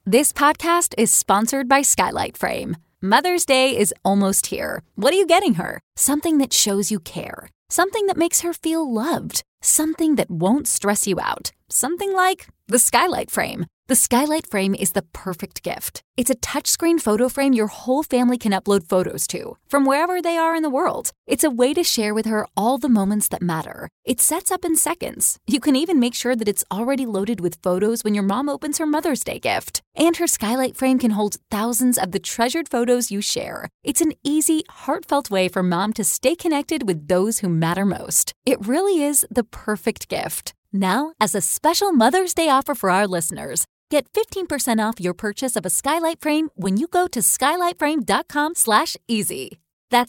This podcast is sponsored by Skylight Frame. Mother's Day is almost here. What are you getting her? Something that shows you care. Something that makes her feel loved. Something that won't stress you out. Something like the Skylight Frame. The Skylight Frame is the perfect gift. It's a touchscreen photo frame your whole family can upload photos to, from wherever they are in the world. It's a way to share with her all the moments that matter. It sets up in seconds. You can even make sure that it's already loaded with photos when your mom opens her Mother's Day gift. And her Skylight Frame can hold thousands of the treasured photos you share. It's an easy, heartfelt way for mom to stay connected with those who matter most. It really is the perfect gift. Now, as a special Mother's Day offer for our listeners, get 15% off your purchase of a Skylight Frame when you go to skylightframe.com/easy. That's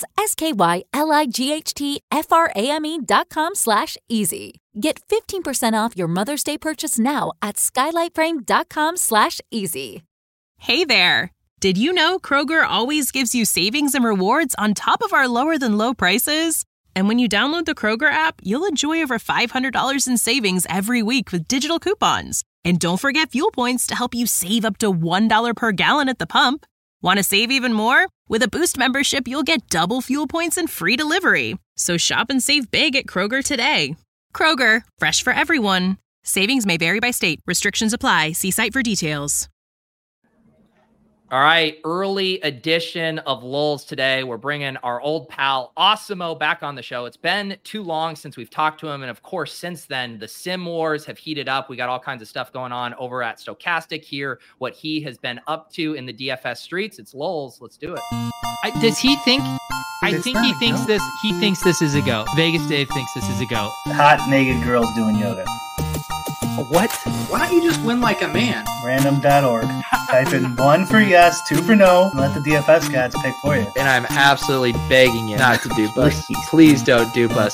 SKYLIGHTFRAME.com/easy. Get 15% off your Mother's Day purchase now at skylightframe.com/easy. Hey there! Did you know Kroger always gives you savings and rewards on top of our lower than low prices? And when you download the Kroger app, you'll enjoy over $500 in savings every week with digital coupons. And don't forget fuel points to help you save up to $1 per gallon at the pump. Want to save even more? With a Boost membership, you'll get double fuel points and free delivery. So shop and save big at Kroger today. Kroger, fresh for everyone. Savings may vary by state. Restrictions apply. See site for details. All right, early edition of Lulz today. We're bringing our old pal Awesemo back on the show. It's been too long since we've talked to him. And of course, since then, the sim wars have heated up. We got all kinds of stuff going on over at Stokastic here, what he has been up to in the DFS streets. It's Lulz. Let's do it. Does he think? I think he thinks this. He thinks this is a go. Vegas Dave thinks this is a go. Hot naked girls doing yoga. What? Why don't you just win like a man? Random.org. Type in 1 for yes, 2 for no, and let the DFS gods pick for you. And I'm absolutely begging you not to dupe us. Please don't dupe us.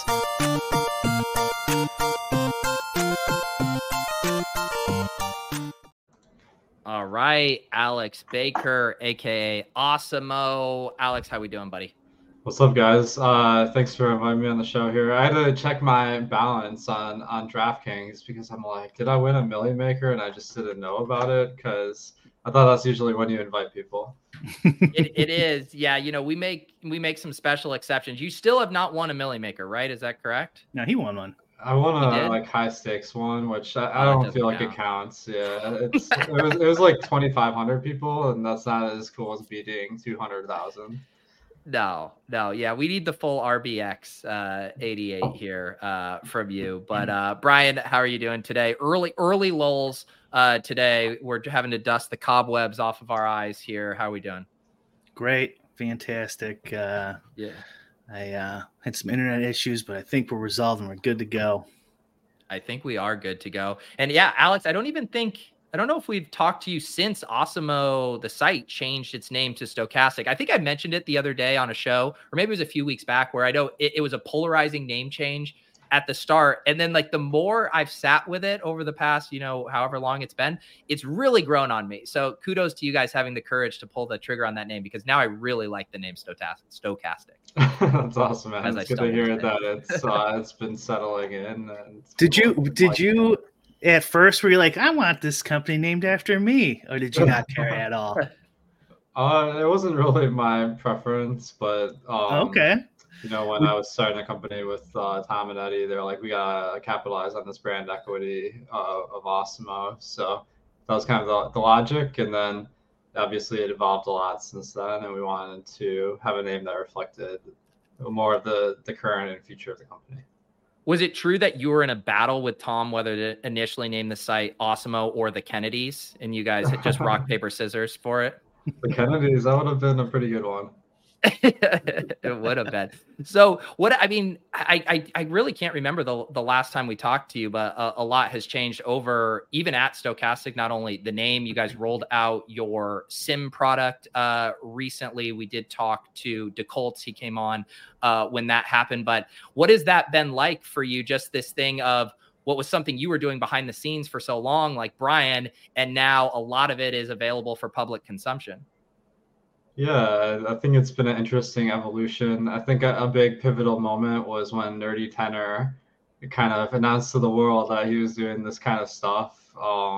All right, Alex Baker, a.k.a. Awesemo. Alex, how we doing, buddy? What's up, guys? Thanks for inviting me on the show here. I had to check my balance on DraftKings because I'm like, did I win a Millie Maker? And I just didn't know about it because I thought that's usually when you invite people. It is. Yeah, you know, we make some special exceptions. You still have not won a Millie Maker, right? Is that correct? No, he won one. I won a like high stakes one, which I don't feel like it counts. Yeah, it was like 2,500 people, and that's not as cool as beating 200,000. No. Yeah, we need the full RBX 88 here from you. But Brian, how are you doing today? Early Lulz today. We're having to dust the cobwebs off of our eyes here. How are we doing? Great. Fantastic. Yeah. I had some internet issues, but I think we're resolved and we're good to go. I think we are good to go. And yeah, Alex, I don't know if we've talked to you since Awesemo, the site, changed its name to Stokastic. I think I mentioned it the other day on a show, or maybe it was a few weeks back, where I know it was a polarizing name change at the start. And then like the more I've sat with it over the past, however long it's been, it's really grown on me. So kudos to you guys having the courage to pull the trigger on that name, because now I really like the name Stokastic. That's awesome, man. It's good to hear that it's been settling in. Did you at first were you like, I want this company named after me, or did you not care at all? It wasn't really my preference, but okay. When I was starting a company with Tom and Eddie, they're like, we gotta capitalize on this brand equity of Awesemo. So that was kind of the logic, and then obviously it evolved a lot since then, and we wanted to have a name that reflected more of the current and future of the company. Was it true that you were in a battle with Tom whether to initially name the site Awesemo or the Kennedys, and you guys had just rock, paper, scissors for it? The Kennedys, that would have been a pretty good one. It would have been. So I really can't remember the last time we talked to you, but a lot has changed over even at Stokastic. Not only the name, you guys rolled out your sim product recently. We did talk to DeColts. He came on when that happened. But what has that been like for you? Just this thing of what was something you were doing behind the scenes for so long, like Brian, and now a lot of it is available for public consumption. Yeah, I think it's been an interesting evolution. I think a big pivotal moment was when Nerdy Tenor kind of announced to the world that he was doing this kind of stuff.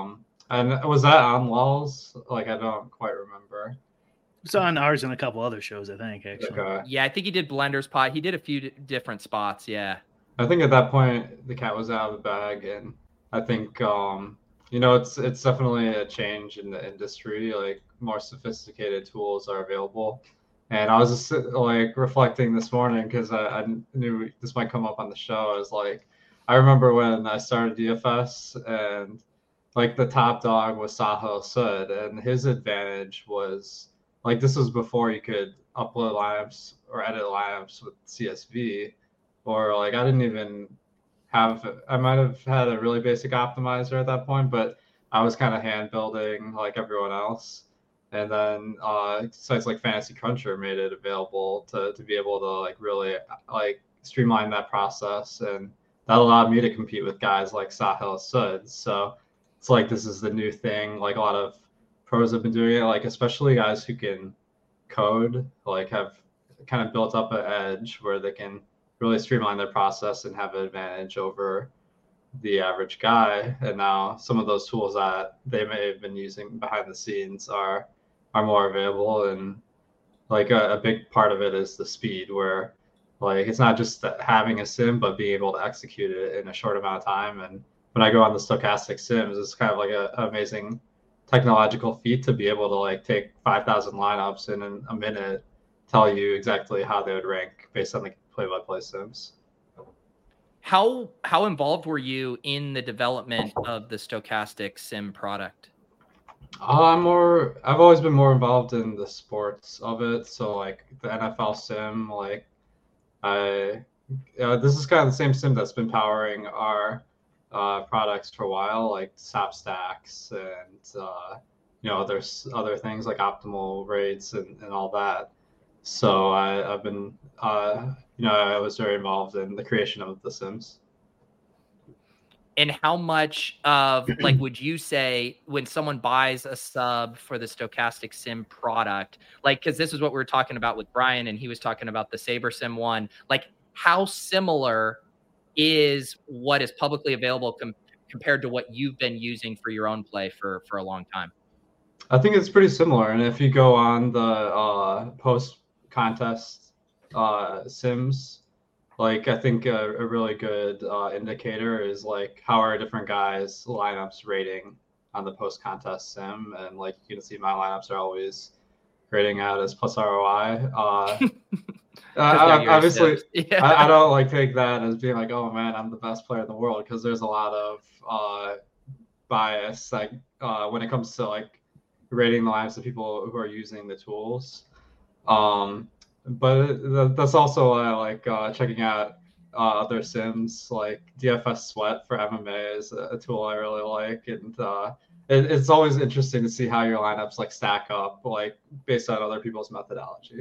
And was that on Lulz? Like, I don't quite remember. It's on ours and a couple other shows, I think, actually. Okay. Yeah, I think he did Blender's Pot. He did a few different spots. Yeah. I think at that point the cat was out of the bag, and I think it's definitely a change in the industry. Like, more sophisticated tools are available. And I was just like reflecting this morning because I knew this might come up on the show. I was like, I remember when I started DFS and like the top dog was Sahil Sud, and his advantage was like this was before you could upload lineups or edit lineups with CSV, or like I didn't even I might have had a really basic optimizer at that point, but I was kind of hand building like everyone else. And then sites like Fantasy Cruncher made it available to be able to like really like streamline that process, and that allowed me to compete with guys like Sahil Sud. So it's like this is the new thing. Like a lot of pros have been doing it, like especially guys who can code, like have kind of built up an edge where they can really streamline their process and have an advantage over the average guy. And now some of those tools that they may have been using behind the scenes are more available, and like a big part of it is the speed, where like it's not just having a sim but being able to execute it in a short amount of time. And when I go on the stochastic sims, it's kind of like an amazing technological feat to be able to like take 5,000 lineups and in a minute tell you exactly how they would rank based on the play-by-play sims. How involved were you in the development of the stochastic sim product? I've always been more involved in the sports of it. So like the NFL sim, like this is kind of the same sim that's been powering our products for a while, like Top Stacks and there's other things like optimal rates and all that. So I've been I was very involved in the creation of the sims. And how much of like would you say when someone buys a sub for the stochastic sim product, like because this is what we were talking about with Brian, and he was talking about the Saber Sim one, like how similar is what is publicly available compared to what you've been using for your own play for a long time? I think it's pretty similar. And if you go on the post contest sims, like I think a really good indicator is like how are different guys' lineups rating on the post contest sim, and like you can see my lineups are always rating out as plus ROI. Obviously, yeah. I don't like take that as being like, oh man, I'm the best player in the world, because there's a lot of bias like when it comes to like rating the lineups of people who are using the tools. But that's also like checking out other sims, like DFS Sweat for MMA is a tool I really like, and it's always interesting to see how your lineups like stack up, like based on other people's methodology.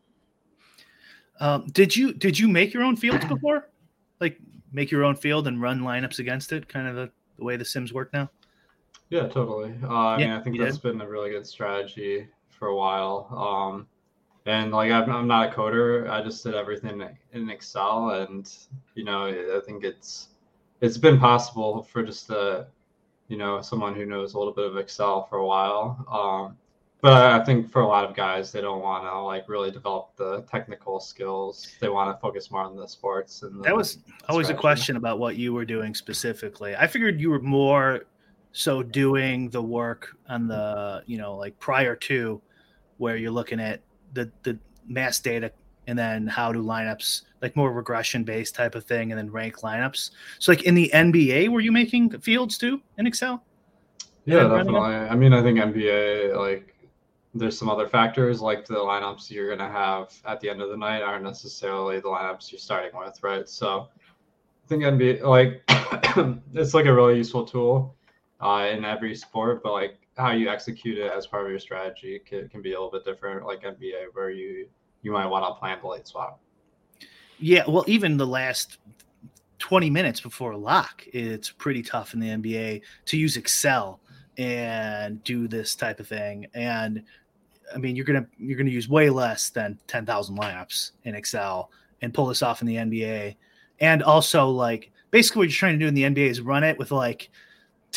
Did you make your own fields before? Like make your own field and run lineups against it, kind of the way the sims work now? Yeah, totally. I mean, I think that's been a really good strategy for a while. And like I'm not a coder. I just did everything in Excel, and I think it's been possible for just someone who knows a little bit of Excel for a while. But I think for a lot of guys, they don't want to like really develop the technical skills. They want to focus more on the sports. And that was always a question about what you were doing specifically. I figured you were more so doing the work on the like prior to, where you're looking at the mass data and then how do lineups, like more regression based type of thing, and then rank lineups. So like in the NBA, were you making fields too in Excel? Yeah, definitely. I mean, I think NBA, like there's some other factors, like the lineups you're going to have at the end of the night aren't necessarily the lineups you're starting with, right? So I think NBA, like it's like a really useful tool in every sport, but like how you execute it as part of your strategy can be a little bit different, like NBA, where you might want to plan the late swap. Yeah, well, even the last 20 minutes before lock, it's pretty tough in the NBA to use Excel and do this type of thing. And I mean, you're gonna use way less than 10,000 lineups in Excel and pull this off in the NBA. And also, like, basically what you're trying to do in the NBA is run it with like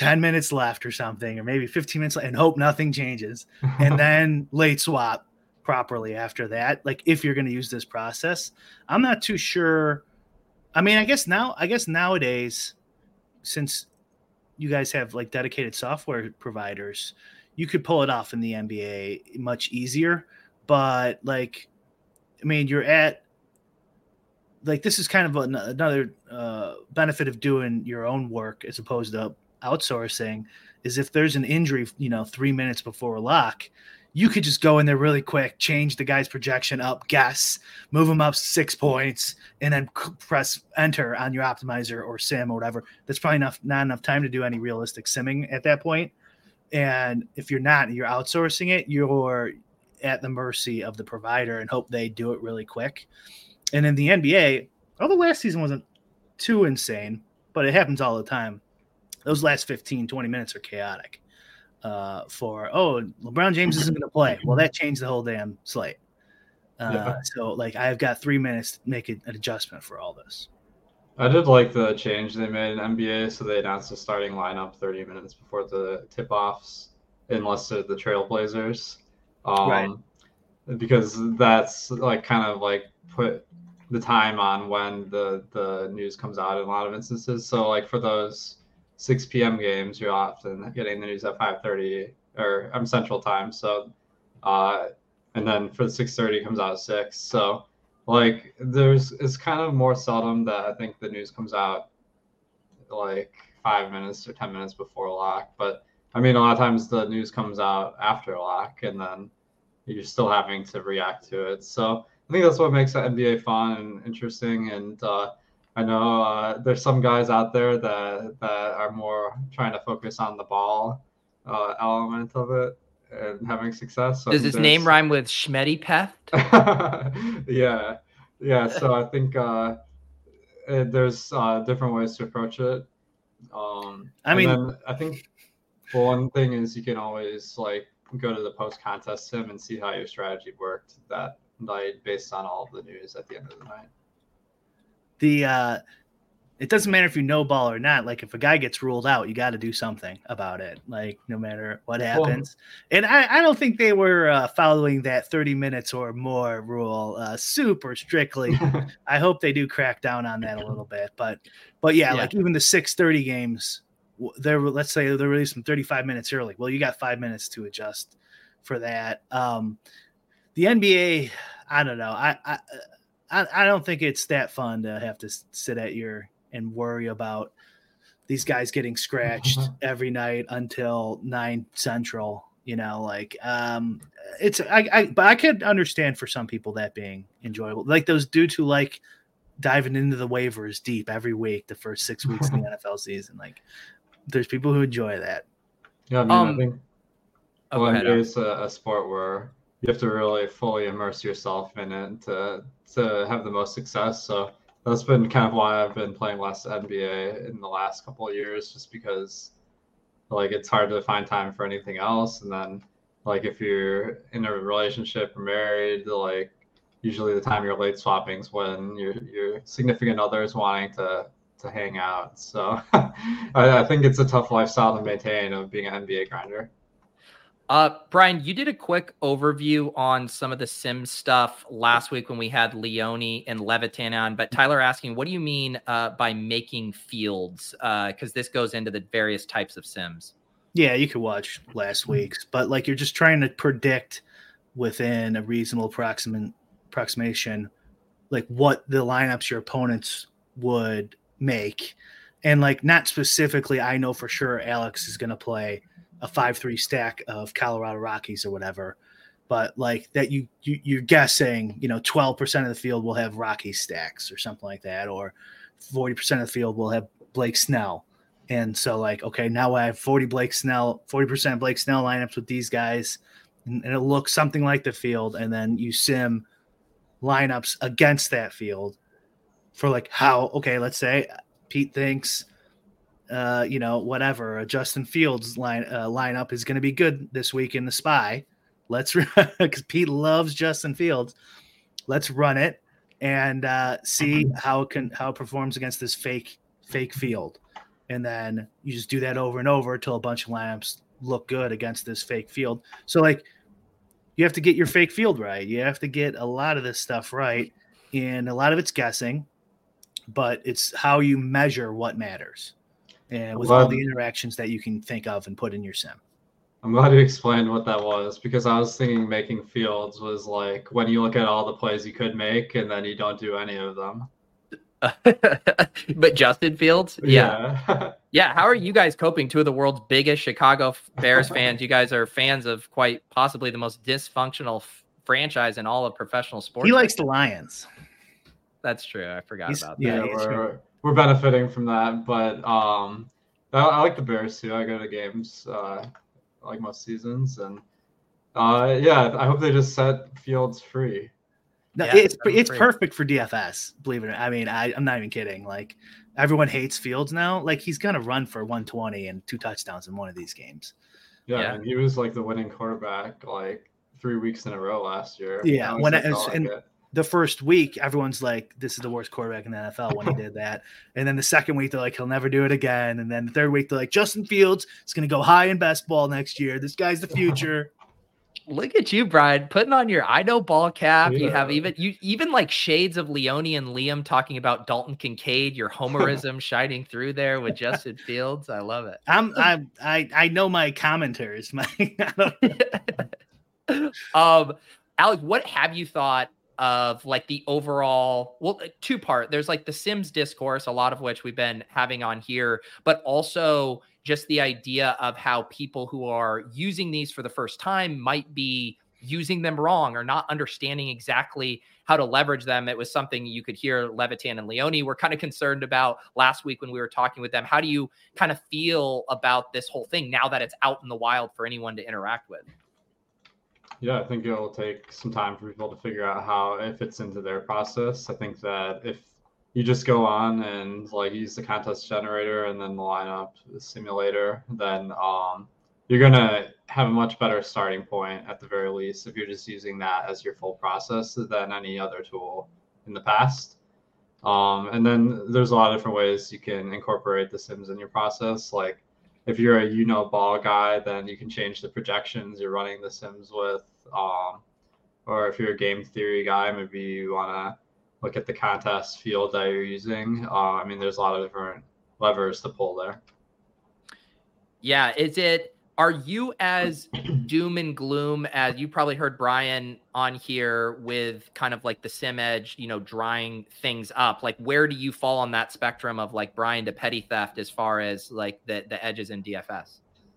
10 minutes left or something, or maybe 15 minutes left, and hope nothing changes. And then late swap properly after that. Like if you're going to use this process, I'm not too sure. I mean, I guess nowadays, since you guys have like dedicated software providers, you could pull it off in the NBA much easier. But like, I mean, you're at like, this is kind of another benefit of doing your own work as opposed to outsourcing, is if there's an injury, 3 minutes before lock, you could just go in there really quick, change the guy's projection up, guess, move him up 6 points, and then press enter on your optimizer or sim or whatever. That's probably not enough time to do any realistic simming at that point. And if you're outsourcing it, you're at the mercy of the provider and hope they do it really quick. And in the NBA, although last season wasn't too insane, but it happens all the time, those last 15, 20 minutes are chaotic. LeBron James isn't going to play. Well, that changed the whole damn slate. So, like, I've got 3 minutes to make an adjustment for all this. I did like the change they made in NBA. So they announced the starting lineup 30 minutes before the tip-offs, unless they're the Trailblazers. Right. Because that's like kind of like put the time on when the news comes out in a lot of instances. So like for those 6 p.m. games, you're often getting the news at 5:30 or I'm Central Time. So, and then for the 6:30 comes out at 6. So like it's kind of more seldom that I think the news comes out like 5 minutes or 10 minutes before lock. But I mean, a lot of times the news comes out after lock and then you're still having to react to it. So I think that's what makes the NBA fun and interesting. And I know there's some guys out there that are more trying to focus on the ball element of it and having success. So does his name rhyme with Schmetty-Peth? Yeah. So I think there's different ways to approach it. I think one thing is you can always like go to the post-contest sim and see how your strategy worked that night based on all of the news at the end of the night. It doesn't matter if you know ball or not. Like if a guy gets ruled out, you got to do something about it. Like no matter what happens. And I don't think they were following that 30 minutes or more rule super strictly. I hope they do crack down on that a little bit. But yeah, like even the 6:30 games, let's say they're released from 35 minutes early. Well, you got 5 minutes to adjust for that. The NBA, I don't know. I don't think it's that fun to have to sit and worry about these guys getting scratched every night until 9 Central. But I could understand for some people that being enjoyable. Like those dudes who like diving into the waivers deep every week, the first 6 weeks of the NFL season. Like there's people who enjoy that. Yeah, I think NBA is a sport where you have to really fully immerse yourself in it to have the most success. So that's been kind of why I've been playing less NBA in the last couple of years, just because like it's hard to find time for anything else. And then like if you're in a relationship or married, like usually the time you're late swapping is when your significant other is wanting to hang out. So I think it's a tough lifestyle to maintain of being an NBA grinder. Brian, you did a quick overview on some of the sim stuff last week when we had Leone and Levitan on, but Tyler asking, what do you mean by making fields? Because this goes into the various types of sims. Yeah, you could watch last week's, but like you're just trying to predict within a reasonable approximation, like what the lineups your opponents would make. And like not specifically, I know for sure Alex is going to play a 5-3 stack of Colorado Rockies or whatever, but like that you're guessing, 12% of the field will have Rockies stacks or something like that, or 40% of the field will have Blake Snell. And so like, okay, now I have 40% Blake Snell lineups with these guys, and it'll look something like the field. And then you sim lineups against that field for like let's say Pete thinks, whatever, a Justin Fields lineup is going to be good this week in the SPY. Let's because Pete loves Justin Fields. Let's run it and see how it performs against this fake field. And then you just do that over and over until a bunch of lamps look good against this fake field. So like you have to get your fake field right. You have to get a lot of this stuff right. And a lot of it's guessing, but it's how you measure what matters. And with all the interactions that you can think of and put in your sim. I'm glad you explained what that was, because I was thinking making fields was like when you look at all the plays you could make and then you don't do any of them. But Justin Fields? Yeah. Yeah. How are you guys coping? Two of the world's biggest Chicago Bears fans. You guys are fans of quite possibly the most dysfunctional franchise in all of professional sports. He likes the Lions. That's true. I forgot about that. Yeah, we're benefiting from that, but I like the Bears too. I go to games like most seasons, and yeah, I hope they just set Fields free. No, yeah, it's perfect for DFS. Believe it or not. I mean, I'm not even kidding. Like everyone hates Fields now. Like he's gonna run for 120 and 2 touchdowns in one of these games. Yeah. And he was like the winning quarterback like 3 weeks in a row last year. Yeah, the first week, everyone's like, "This is the worst quarterback in the NFL." When he did that, and then the second week, they're like, "He'll never do it again." And then the third week, they're like, "Justin Fields is going to go high in best ball next year. This guy's the future." Look at you, Brian, putting on your I know ball cap. Yeah. You have even like shades of Leone and Liam talking about Dalton Kincaid. Your homerism shining through there with Justin Fields. I love it. I know my commenters. Alex, what have you thought of like the overall, well, 2-part, there's like the Sims discourse, a lot of which we've been having on here, but also just the idea of how people who are using these for the first time might be using them wrong or not understanding exactly how to leverage them. It was something you could hear Levitan and Leone were kind of concerned about last week when we were talking with them. How do you kind of feel about this whole thing now that it's out in the wild for anyone to interact with? Yeah, I think it'll take some time for people to figure out how it fits into their process. I think that if you just go on and like use the contest generator and then the lineup simulator, then you're going to have a much better starting point at the very least if you're just using that as your full process than any other tool in the past. And then there's a lot of different ways you can incorporate the Sims in your process. Like if you're a ball guy, then you can change the projections you're running the Sims with. Or if you're a game theory guy, maybe you want to look at the contest field that you're using. I mean, there's a lot of different levers to pull there. Yeah. Are you as doom and gloom as you probably heard Brian on here with kind of like the Sim Edge, drying things up? Like, where do you fall on that spectrum of like Brian to petty theft as far as like the edges in DFS?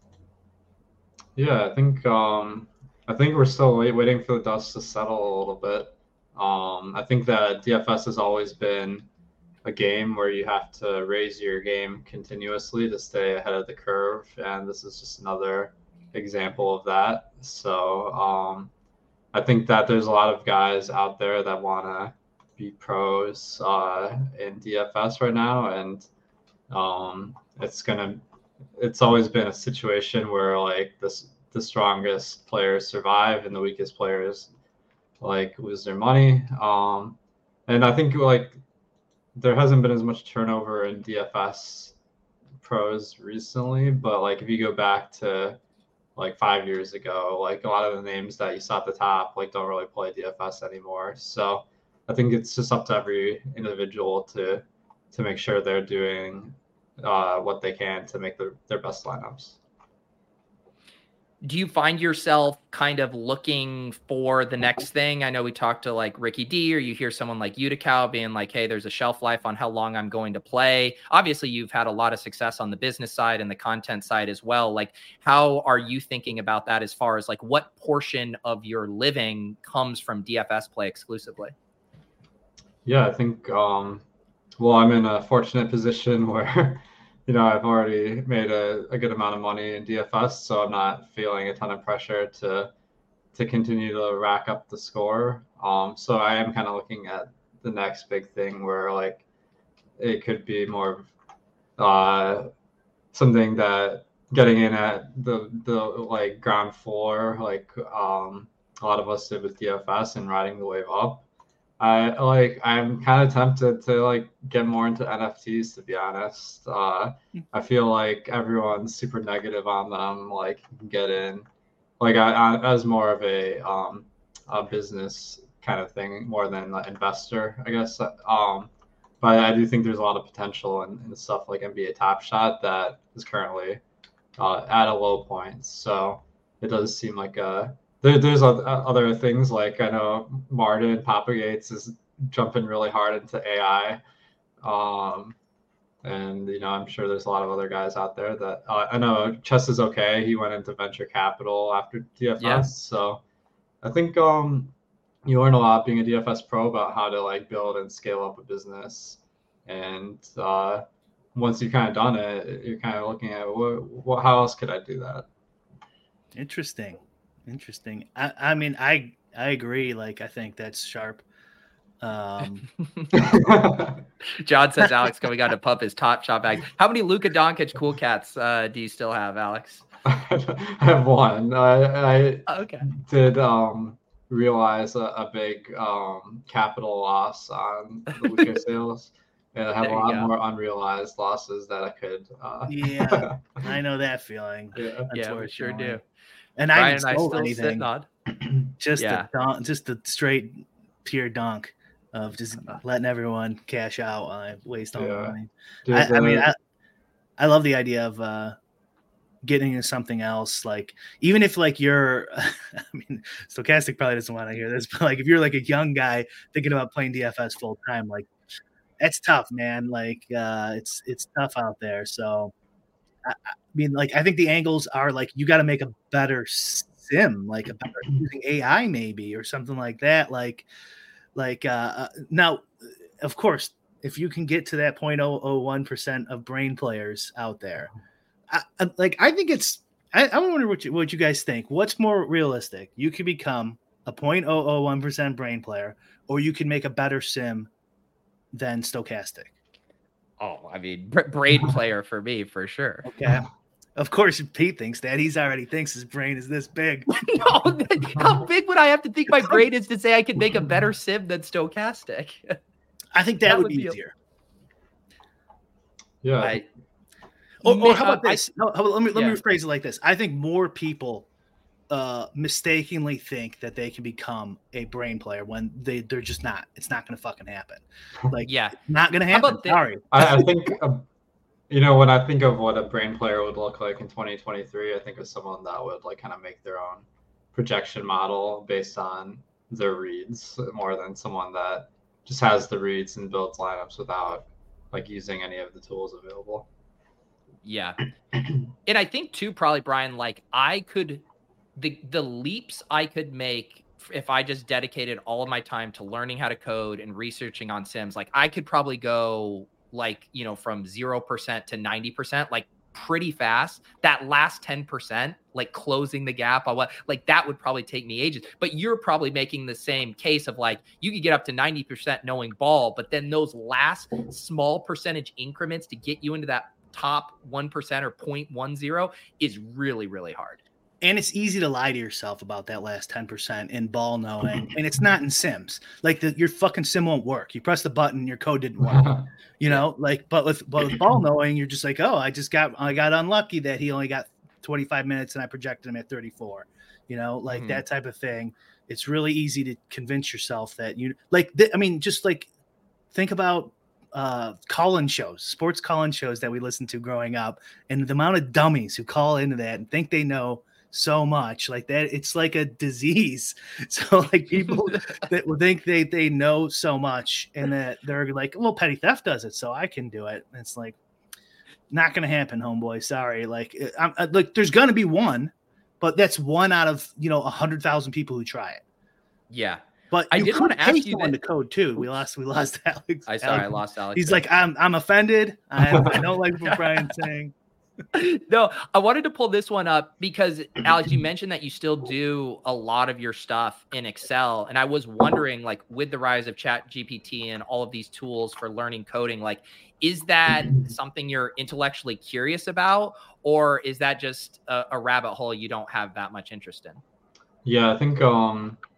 Yeah, I think we're still waiting for the dust to settle a little bit. I think that DFS has always been a game where you have to raise your game continuously to stay ahead of the curve, and this is just another example of that. So I think that there's a lot of guys out there that want to be pros in DFS right now, and it's always been a situation where like the strongest players survive and the weakest players like lose their money. And I think like there hasn't been as much turnover in DFS pros recently, but like if you go back to like 5 years ago, like a lot of the names that you saw at the top like don't really play DFS anymore. So I think it's just up to every individual to make sure they're doing what they can to make their best lineups. Do you find yourself kind of looking for the next thing? I know we talked to like Ricky D, or you hear someone like Utica being like, hey, there's a shelf life on how long I'm going to play. Obviously, you've had a lot of success on the business side and the content side as well. Like, how are you thinking about that as far as like what portion of your living comes from DFS play exclusively? Yeah, I think, well, I'm in a fortunate position where I've already made a good amount of money in DFS, so I'm not feeling a ton of pressure to continue to rack up the score. So I am kind of looking at the next big thing where like it could be more of something that getting in at the like ground floor, like a lot of us did with DFS and riding the wave up. I'm kind of tempted to like get more into NFTs, to be honest. I feel like everyone's super negative on them. Like you can get in, like as more of a business kind of thing more than an investor, I guess. But I do think there's a lot of potential in stuff like NBA Top Shot that is currently at a low point. So it does seem like there's other things, like I know Martin Papagates is jumping really hard into AI. And, I'm sure there's a lot of other guys out there that I know Chess is okay. He went into venture capital after DFS. Yeah. So I think you learn a lot being a DFS pro about how to like build and scale up a business. And once you've kind of done it, you're kind of looking at how else could I do that? Interesting. I mean, I agree. Like, I think that's sharp. John says Alex going on to pump his Top Shot bag. How many Luka Doncic Cool Cats do you still have, Alex? I have one. I okay. did realize a big capital loss on the Luka sales. And I have a lot more unrealized losses that I could. Yeah, I know that feeling. Yeah, we sure do. And Brian I didn't sold anything. Just the straight pure dunk of just letting everyone cash out while I waste all the money. Dude, I love the idea of getting into something else. Like, even if like you're, Stochastic probably doesn't want to hear this, but like if you're like a young guy thinking about playing DFS full time, like that's tough, man. Like it's tough out there. So I think the angles are like you got to make a better sim, like a better using AI maybe or something like that. Now, of course, if you can get to that 0.001% of brain players out there, I think it's. I wonder what you guys think. What's more realistic? You could become a 0.001% brain player, or you can make a better sim than Stochastic. Oh, I mean, brain player for me, for sure. Okay. Of course, Pete thinks that. He's already thinks his brain is this big. No, how big would I have to think my brain is to say I could make a better sim than Stochastic? I think that would be easier. Yeah. Or how about this? Let me rephrase it like this. I think more people mistakenly think that they can become a brain player when they're just not. It's not going to fucking happen. Like, not going to happen. Sorry. I think, when I think of what a brain player would look like in 2023, I think of someone that would like kind of make their own projection model based on their reads more than someone that just has the reads and builds lineups without like using any of the tools available. Yeah. And I think too, probably Brian, like I could, the leaps I could make if I just dedicated all of my time to learning how to code and researching on sims, like I could probably go like, from 0% to 90%, like pretty fast. That last 10%, like closing the gap on like that would probably take me ages. But you're probably making the same case of like, you could get up to 90% knowing ball, but then those last small percentage increments to get you into that top 1% or 0.10 is really, really hard. And it's easy to lie to yourself about that last 10% in ball knowing. And it's not in sims. Like your fucking sim won't work. You press the button, your code didn't work. But with ball knowing, you're just like, oh, I got unlucky that he only got 25 minutes and I projected him at 34. That type of thing. It's really easy to convince yourself that just like think about call-in shows, sports call-in shows that we listened to growing up, and the amount of dummies who call into that and think they know so much like that. It's like a disease. So like people that would think they know so much and that they're like, well, petty theft does it, so I can do it. And it's like, not going to happen, homeboy. Sorry. Like, there's going to be one, but that's one out of, 100,000 people who try it. Yeah. But I did want to ask you the code too. We lost Alex. I lost Alex. He's like, I'm offended. I don't like what Brian's saying. No, I wanted to pull this one up because Alex, you mentioned that you still do a lot of your stuff in Excel. And I was wondering, like, with the rise of ChatGPT and all of these tools for learning coding, like, is that something you're intellectually curious about, or is that just a rabbit hole you don't have that much interest in? Yeah, I think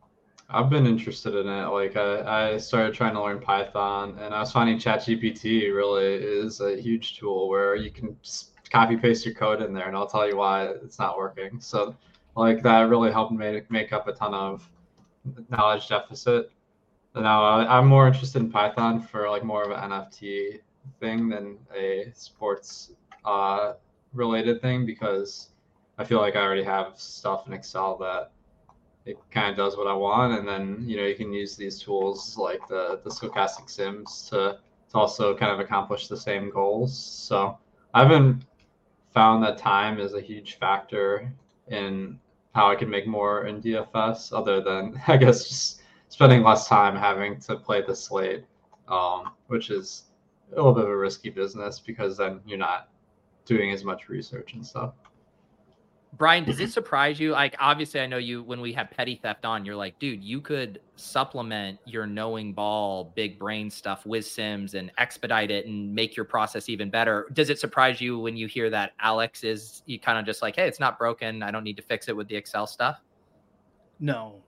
I've been interested in it. Like I started trying to learn Python, and I was finding ChatGPT really is a huge tool where you can just copy paste your code in there, and I'll tell you why it's not working. So like that really helped me make up a ton of knowledge deficit. Now I'm more interested in Python for like more of an NFT thing than a sports related thing, because I feel like I already have stuff in Excel that it kind of does what I want, and then you can use these tools like the stochastic sims to also kind of accomplish the same goals. So I haven't found that time is a huge factor in how I can make more in DFS, other than I guess just spending less time having to play the slate, which is a little bit of a risky business because then you're not doing as much research and stuff. Brian, does it surprise you? Like, obviously, I know you, when we had Petty Theft on, you're like, dude, you could supplement your knowing ball, big brain stuff with Sims and expedite it and make your process even better. Does it surprise you when you hear that Alex is, you kind of just like, hey, it's not broken, I don't need to fix it with the Excel stuff? No.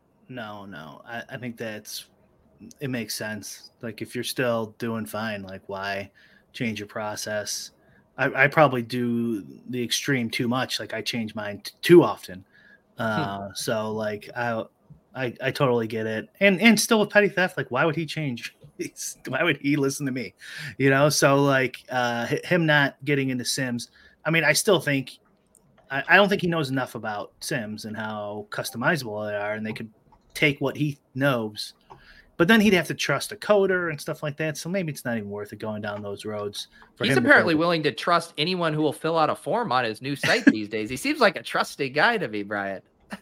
I think it makes sense. Like, if you're still doing fine, like, why change your process? I probably do the extreme too much. Like, I change mine too often. So like I totally get it. And still with Petty Theft, like, why would he change? Why would he listen to me? So like him not getting into Sims. I mean, I still think I don't think he knows enough about Sims and how customizable they are, and they could take what he knows. But then he'd have to trust a coder and stuff like that. So maybe it's not even worth it going down those roads. He's apparently willing to trust anyone who will fill out a form on his new site these days. He seems like a trusted guy to me, Brian.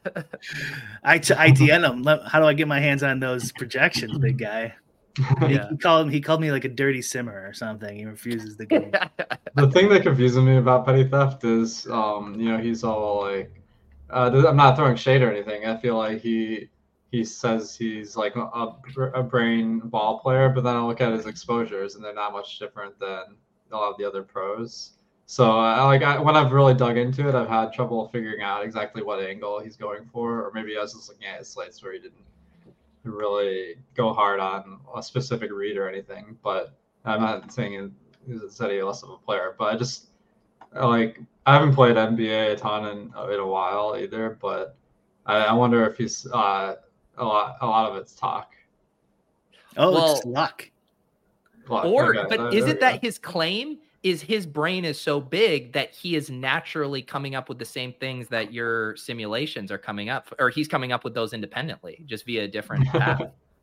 I TN him. How do I get my hands on those projections, big guy? Yeah. He called me like a dirty simmer or something. He refuses to go. The thing that confuses me about Petty Theft is, he's all like, I'm not throwing shade or anything. I feel like he says he's like a brain ball player, but then I look at his exposures and they're not much different than a lot of the other pros. So when I've really dug into it, I've had trouble figuring out exactly what angle he's going for, or maybe I was just looking at his slates where he didn't really go hard on a specific read or anything. But I'm not saying it's any less of a player, but I haven't played NBA a ton in a while either, but I wonder if he's a lot of it's talk. It's luck. But is it that his claim is his brain is so big that he is naturally coming up with the same things that your simulations are coming up, or he's coming up with those independently, just via a different path?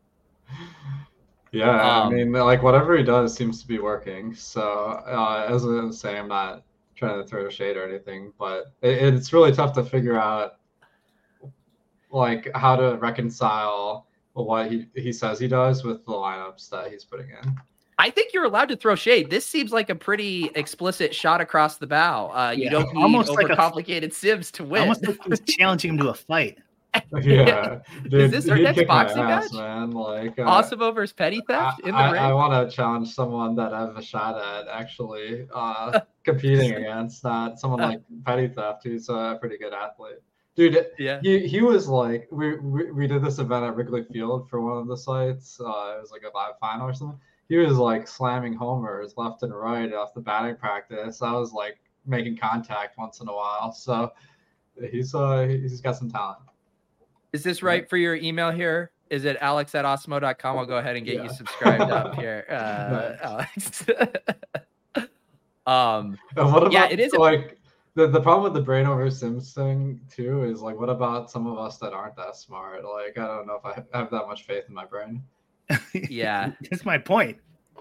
Yeah, I mean, like, whatever he does seems to be working. So as I was saying, I'm not trying to throw shade or anything, but it's really tough to figure out like how to reconcile what he says he does with the lineups that he's putting in. I think you're allowed to throw shade. This seems like a pretty explicit shot across the bow. You don't need overcomplicated Sims to win. Almost like he's challenging him to a fight. Yeah. Dude, is this our next boxing match? Man. Like, Awesomo versus Petty Theft in the ring? I want to challenge someone that I have a shot at actually competing against, not someone like Petty Theft, who's a pretty good athlete. Dude, yeah. He was like, we did this event at Wrigley Field for one of the sites. It was like a live final or something. He was like slamming homers left and right off the batting practice. I was like making contact once in a while. So he's got some talent. Is this right for your email here? Is it alex@awesemo.com? I'll go ahead and get you subscribed up here, Alex. What about, it is like the problem with the brain over Sims thing too is like, what about some of us that aren't that smart? Like, I don't know if I have that much faith in my brain. Yeah, that's my point.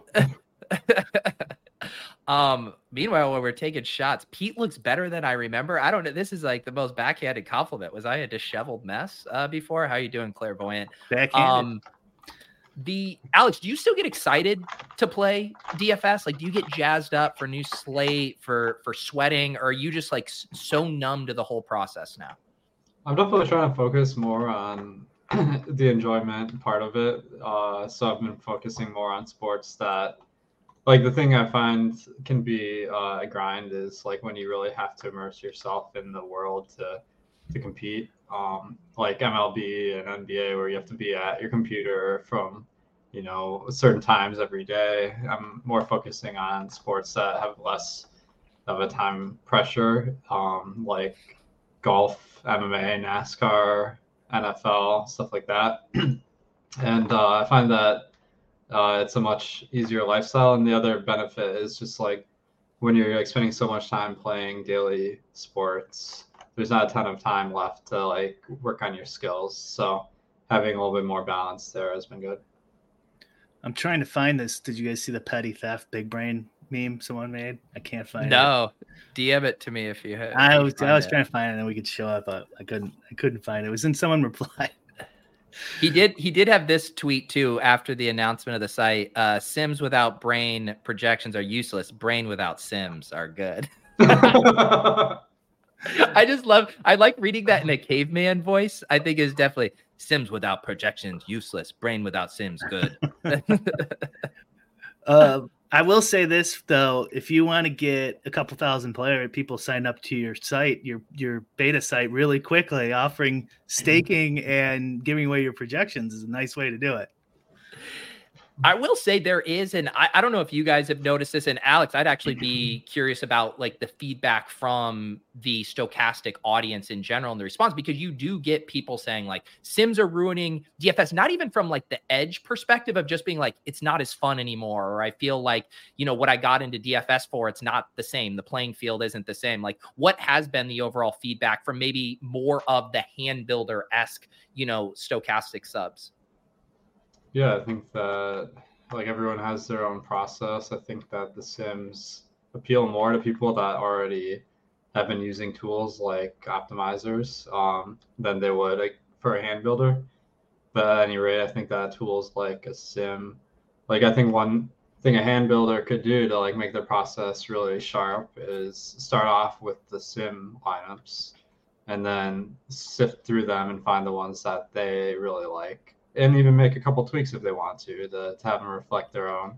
Meanwhile, when we're taking shots, Pete looks better than I remember. I don't know. This is like the most backhanded compliment. Was I a disheveled mess before? How are you doing, Clairvoyant? Backhanded. Alex, do you still get excited to play DFS? Like, do you get jazzed up for new slate, for sweating, or are you just like so numb to the whole process now? I'm definitely trying to focus more on the enjoyment part of it. So I've been focusing more on sports that, like, the thing I find can be a grind is like when you really have to immerse yourself in the world to compete. like MLB and NBA, where you have to be at your computer from, certain times every day. I'm more focusing on sports that have less of a time pressure, like golf, MMA, NASCAR, NFL, stuff like that. And I find that it's a much easier lifestyle. And the other benefit is just like when you're like spending so much time playing daily sports, there's not a ton of time left to like work on your skills. So having a little bit more balance there has been good. I'm trying to find this. Did you guys see the petty theft big brain meme someone made? I can't find it. No, DM it to me if you have. I was trying to find it and then we could show up, but I couldn't find it. It was in someone reply. He did have this tweet too after the announcement of the site. Sims without brain projections are useless. Brain without Sims are good. I like reading that in a caveman voice. I think is definitely Sims without projections useless. Brain without Sims good. I will say this though, if you want to get a couple thousand people sign up to your site, your beta site really quickly, offering staking and giving away your projections is a nice way to do it. I will say there is, and I don't know if you guys have noticed this, and Alex, I'd actually be curious about like the feedback from the Stokastic audience in general and the response, because you do get people saying like Sims are ruining DFS, not even from like the edge perspective of just being like, it's not as fun anymore. Or I feel like, what I got into DFS for, it's not the same. The playing field isn't the same. Like what has been the overall feedback from maybe more of the hand builder-esque, Stokastic subs? Yeah, I think that like everyone has their own process. I think that the Sims appeal more to people that already have been using tools like optimizers than they would like for a hand builder. But at any rate, I think that tools like a Sim, like I think one thing a hand builder could do to like make their process really sharp is start off with the Sim lineups and then sift through them and find the ones that they really like. And even make a couple tweaks if they want to have them reflect their own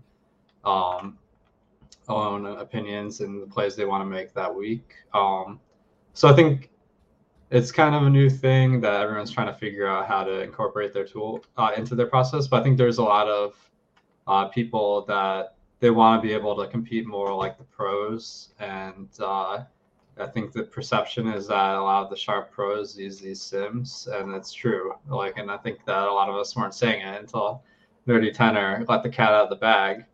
opinions and the plays they want to make that week. So I think it's kind of a new thing that everyone's trying to figure out how to incorporate their tool into their process. But I think there's a lot of people that they want to be able to compete more like the pros, and I think the perception is that a lot of the sharp pros use these Sims, and it's true. And I think that a lot of us weren't saying it until Nerdy Tenor let the cat out of the bag.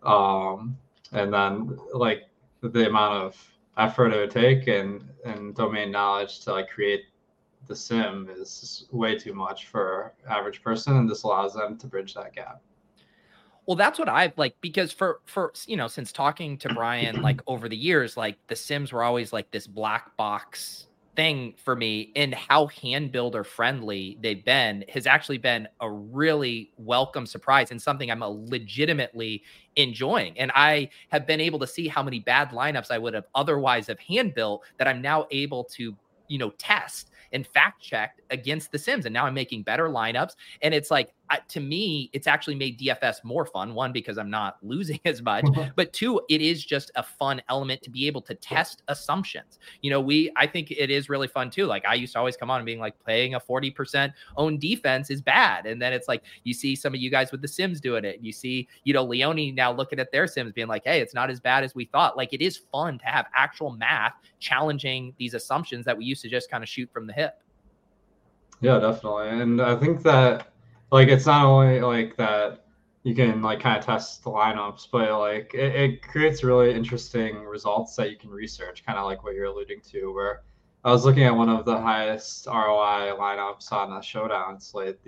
And then like the amount of effort it would take and domain knowledge to like create the Sim is way too much for average person, and this allows them to bridge that gap. Well, that's what I've like, because for since talking to Brian, like over the years, like the Sims were always like this black box thing for me, and how hand builder friendly they've been has actually been a really welcome surprise and something I'm legitimately enjoying. And I have been able to see how many bad lineups I would have otherwise have hand built that I'm now able to, test and fact check against the Sims. And now I'm making better lineups. And it's like, to me, it's actually made DFS more fun. One, because I'm not losing as much, but two, it is just a fun element to be able to test assumptions. I think it is really fun too. Like I used to always come on and being like, playing a 40% own defense is bad. And then it's like, you see some of you guys with the Sims doing it. You see, Leone now looking at their Sims being like, hey, it's not as bad as we thought. Like it is fun to have actual math challenging these assumptions that we used to just kind of shoot from the hip. Yeah, definitely. And I think that like it's not only like that you can like kind of test the lineups, but like it creates really interesting results that you can research, kind of like what you're alluding to, where I was looking at one of the highest ROI lineups on a showdown slate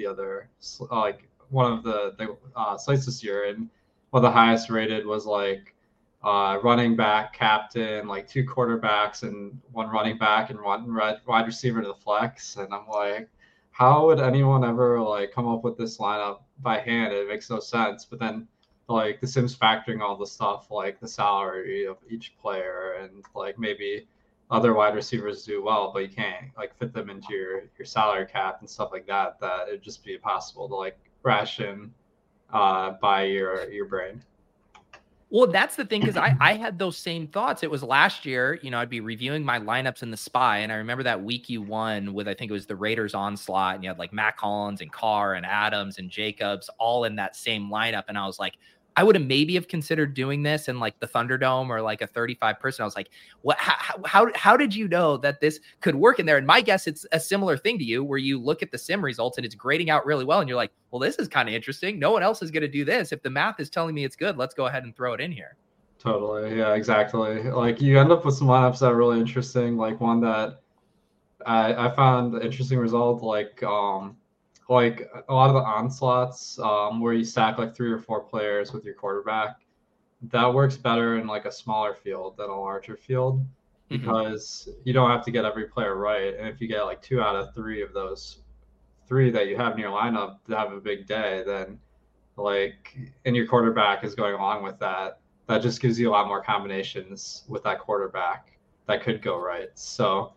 one of the slates this year, and one of the highest rated was like running back, captain, like 2 quarterbacks and 1 running back and 1 wide receiver to the flex. And I'm like, how would anyone ever like come up with this lineup by hand? It makes no sense. But then like the Sims factoring all the stuff like the salary of each player and like maybe other wide receivers do well, but you can't like fit them into your salary cap and stuff like that it'd just be impossible to like ration by your brain. Well, that's the thing, because I had those same thoughts. It was last year, I'd be reviewing my lineups in the SPY, and I remember that week you won with, I think it was the Raiders onslaught, and you had like Matt Collins and Carr and Adams and Jacobs all in that same lineup. And I was like, I would have maybe have considered doing this in like the Thunderdome or like a 35 person. I was like, what, how did you know that this could work in there? And my guess, it's a similar thing to you, where you look at the sim results and it's grading out really well. And you're like, well, this is kind of interesting. No one else is going to do this. If the math is telling me it's good, let's go ahead and throw it in here. Totally. Yeah, exactly. Like you end up with some lineups that are really interesting. Like one that I found the interesting result, like a lot of the onslaughts where you stack like 3 or 4 players with your quarterback, that works better in like a smaller field than a larger field, because you don't have to get every player right. And if you get like 2 out of 3 of those 3 that you have in your lineup to have a big day, then and your quarterback is going along with that, that just gives you a lot more combinations with that quarterback that could go right. So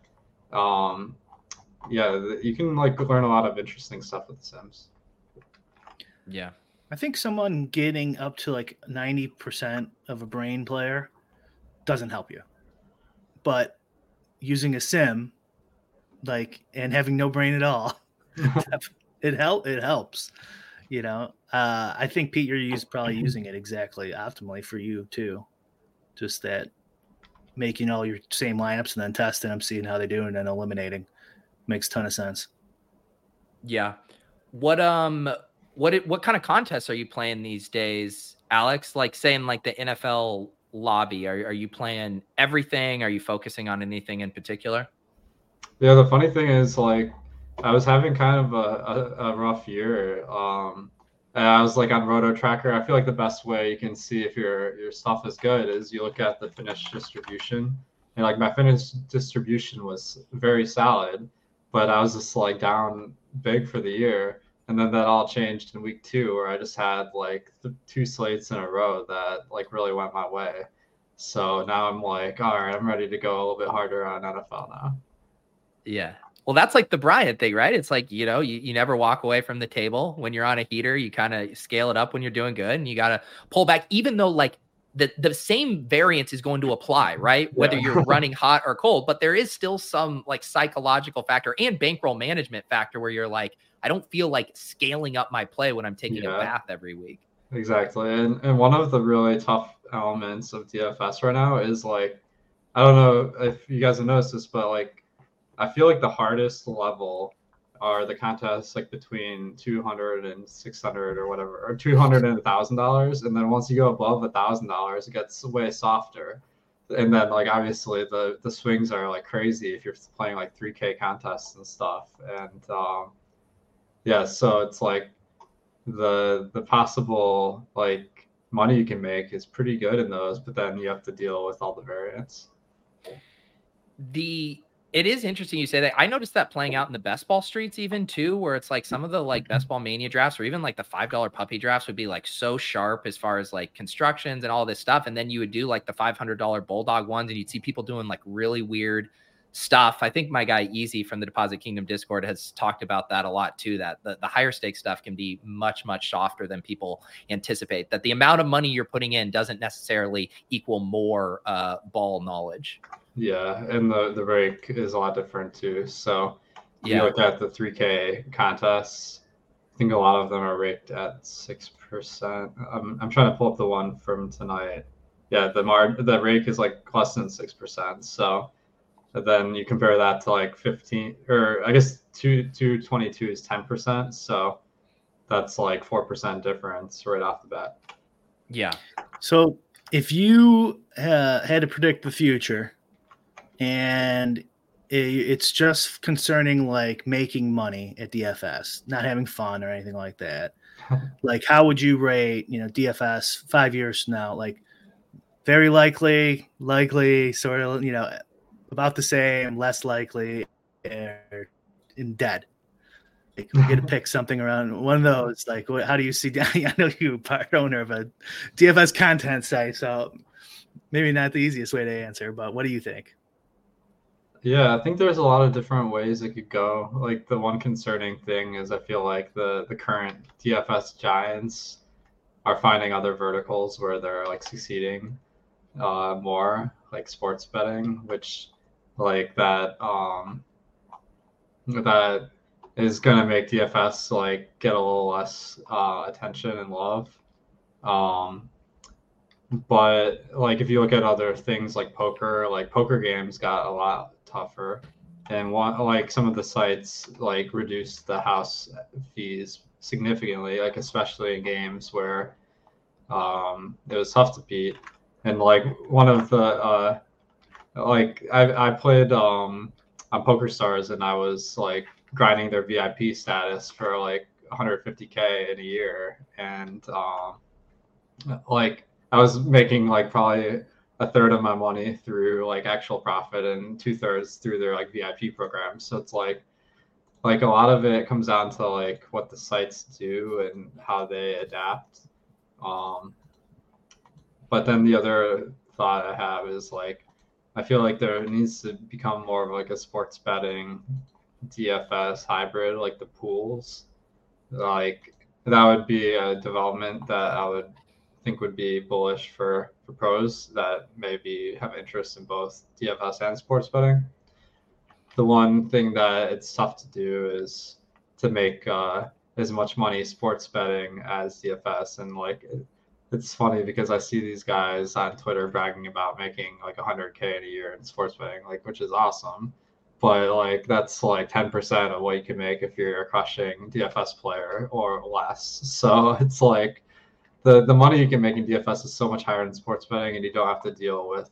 yeah, you can learn a lot of interesting stuff with The Sims. Yeah. I think someone getting up to 90% of a brain player doesn't help you. But using a sim, and having no brain at all, it helps. I think, Pete, you're probably using it exactly optimally for you too. Just that making all your same lineups and then testing them, seeing how they do, and then eliminating. Makes a ton of sense. Yeah. What kind of contests are you playing these days, Alex? Like saying the NFL lobby, are you playing everything? Are you focusing on anything in particular? Yeah, the funny thing is I was having kind of a rough year. And I was on Roto Tracker. I feel like the best way you can see if your stuff is good is you look at the finished distribution. And my finished distribution was very solid, but I was just down big for the year. And then that all changed in week 2, where I just had 2 slates in a row that really went my way. So now I'm all right, I'm ready to go a little bit harder on NFL now. Yeah. Well, that's the Bryant thing, right? It's you never walk away from the table. When you're on a heater, you kind of scale it up when you're doing good, and you got to pull back, even though the same variance is going to apply, right? Whether you're running hot or cold, but there is still some psychological factor and bankroll management factor where you're I don't feel like scaling up my play when I'm taking a bath every week. Exactly. And one of the really tough elements of DFS right now is I don't know if you guys have noticed this, but I feel the hardest level are the contests between $200 and $600 or whatever, or $200 and $1,000. And then once you go above $1,000, it gets way softer. And then obviously the swings are crazy if you're playing 3K contests and stuff. And yeah, so it's the possible money you can make is pretty good in those, but then you have to deal with all the variance. It is interesting you say that. I noticed that playing out in the best ball streets even too, where it's some of the best ball mania drafts or even the $5 puppy drafts would be so sharp as far as constructions and all this stuff. And then you would do the $500 bulldog ones, and you'd see people doing really weird stuff. I think my guy Easy from the Deposit Kingdom Discord has talked about that a lot too, that the higher stake stuff can be much, much softer than people anticipate, that the amount of money you're putting in doesn't necessarily equal more ball knowledge. Yeah, and the rake is a lot different too. So you look at the 3K contests, I think a lot of them are raked at 6%. I'm trying to pull up the one from tonight. Yeah, the rake is less than 6%. So then you compare that to 15, or I guess 222 is 10%. So that's 4% difference right off the bat. Yeah. So if you had to predict the future, and it's just concerning making money at DFS, not having fun or anything like that. How would you rate, DFS 5 years from now? Very likely, sort of, about the same, less likely, or in dead. We get to pick something around one of those. How do you see? I know you part owner of a DFS content site, so maybe not the easiest way to answer, but what do you think? Yeah, I think there's a lot of different ways it could go. The one concerning thing is I feel the current DFS giants are finding other verticals where they're like succeeding more, like sports betting, which like that that is gonna make DFS like get a little less attention and love. But like if you look at other things like poker games got a lot tougher, and like some of the sites like reduced the house fees significantly, like especially in games where it was tough to beat. And like one of the like I played on PokerStars, and I was like grinding their VIP status for like 150K in a year, and like I was making like probably a third of my money through like actual profit and 2/3 through their like VIP program. So it's like a lot of it comes down to like what the sites do and how they adapt. But then the other thought I have is like I feel like there needs to become more of like a sports betting DFS hybrid, like the pools. Like that would be a development that I would think would be bullish for pros that maybe have interest in both DFS and sports betting. The one thing that it's tough to do is to make as much money sports betting as DFS. And like it's funny because I see these guys on Twitter bragging about making like 100K in a year in sports betting, like, which is awesome. But like that's like 10% of what you can make if you're a crushing DFS player or less. So it's like the money you can make in DFS is so much higher than sports betting, and you don't have to deal with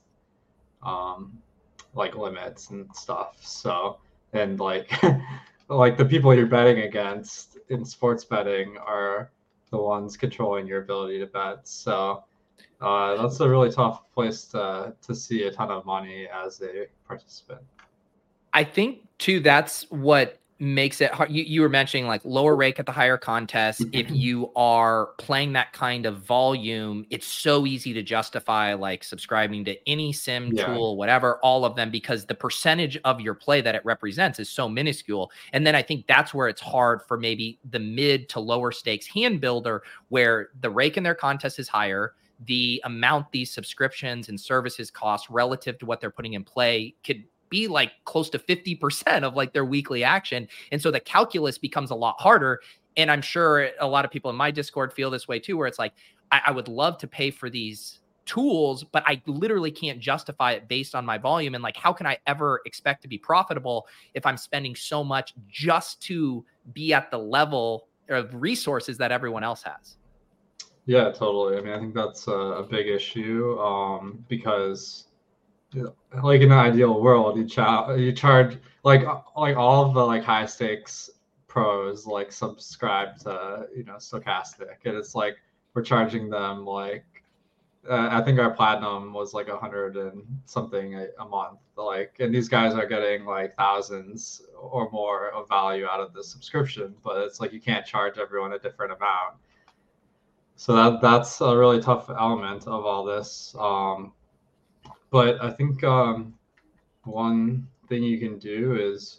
like limits and stuff. So, and like like the people you're betting against in sports betting are the ones controlling your ability to bet. So that's a really tough place to see a ton of money as a participant. I think too, that's what makes it hard. You were mentioning like lower rake at the higher contest. If you are playing that kind of volume, it's so easy to justify like subscribing to any sim tool, whatever, all of them, because the percentage of your play that it represents is so minuscule. And then I think that's where it's hard for maybe the mid to lower stakes hand builder, where the rake in their contest is higher. The amount these subscriptions and services cost relative to what they're putting in play could be like close to 50% of like their weekly action. And so the calculus becomes a lot harder. And I'm sure a lot of people in my Discord feel this way too, where it's like, I would love to pay for these tools, but I literally can't justify it based on my volume. And like, how can I ever expect to be profitable if I'm spending so much just to be at the level of resources that everyone else has? Yeah, totally. I mean, I think that's a big issue because like in an ideal world, you charge like all of the like high stakes pros like subscribe to Stochastic, and it's like we're charging them like I think our platinum was like 100 and something a month, like, and these guys are getting like thousands or more of value out of the subscription, but it's like you can't charge everyone a different amount. So that's a really tough element of all this. But I think one thing you can do is,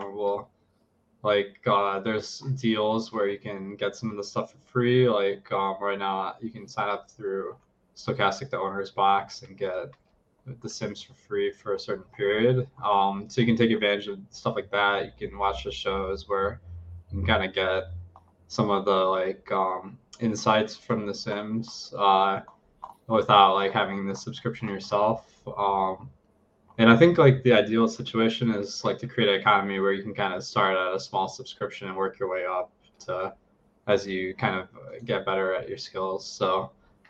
there's deals where you can get some of the stuff for free. Like right now, you can sign up through Stochastic, the owner's box, and get the Sims for free for a certain period. So you can take advantage of stuff like that. You can watch the shows where you can kind of get some of the insights from the Sims without like having the subscription yourself. And I think like the ideal situation is like to create an economy where you can kind of start at a small subscription and work your way up to as you kind of get better at your skills. So,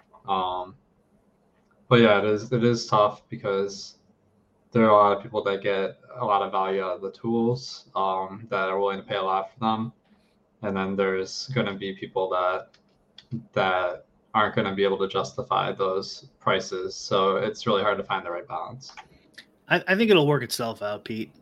but yeah, it is tough because there are a lot of people that get a lot of value out of the tools that are willing to pay a lot for them. And then there's going to be people that aren't going to be able to justify those prices. So it's really hard to find the right balance. I think it'll work itself out, Pete.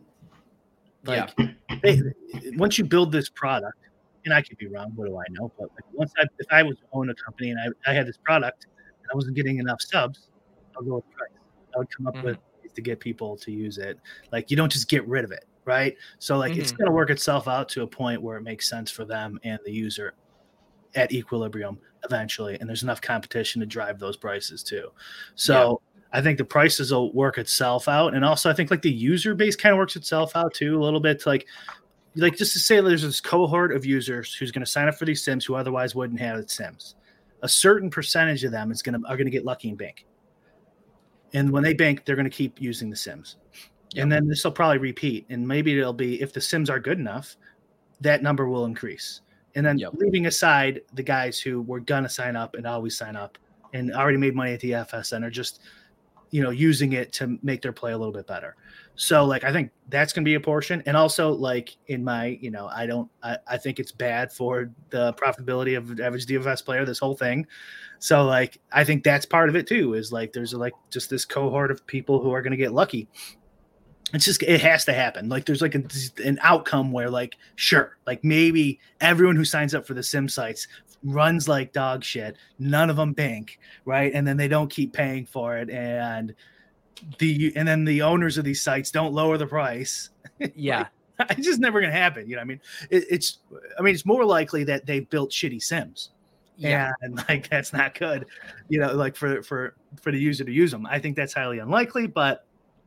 Once you build this product, and I could be wrong, what do I know? But if I was to own a company and I had this product and I wasn't getting enough subs, I'll go with price. I would come up with ways to get people to use it. Like, you don't just get rid of it, right? So it's going to work itself out to a point where it makes sense for them and the user. at equilibrium eventually, and there's enough competition to drive those prices too. So I think the prices will work itself out, and also I think like the user base kind of works itself out too a little bit. To like just to say there's this cohort of users who's going to sign up for these sims who otherwise wouldn't have sims. A certain percentage of them are going to get lucky and bank, and when they bank, they're going to keep using the sims. And then this will probably repeat, and maybe it'll be, if the sims are good enough, that number will increase. And then leaving aside the guys who were going to sign up and always sign up and already made money at DFS and are just, using it to make their play a little bit better. So like, I think that's going to be a portion. And also like in my, I think it's bad for the profitability of the average DFS player, this whole thing. So like, I think that's part of it too, is like, there's like just this cohort of people who are going to get lucky. It has to happen. Like there's like an outcome where like, sure, like maybe everyone who signs up for the sim sites runs like dog shit. None of them bank, right? And then they don't keep paying for it. And then the owners of these sites don't lower the price. Yeah. Like, it's just never going to happen. I mean, it's more likely that they built shitty sims. Yeah. And like, that's not good, like for the user to use them. I think that's highly unlikely, but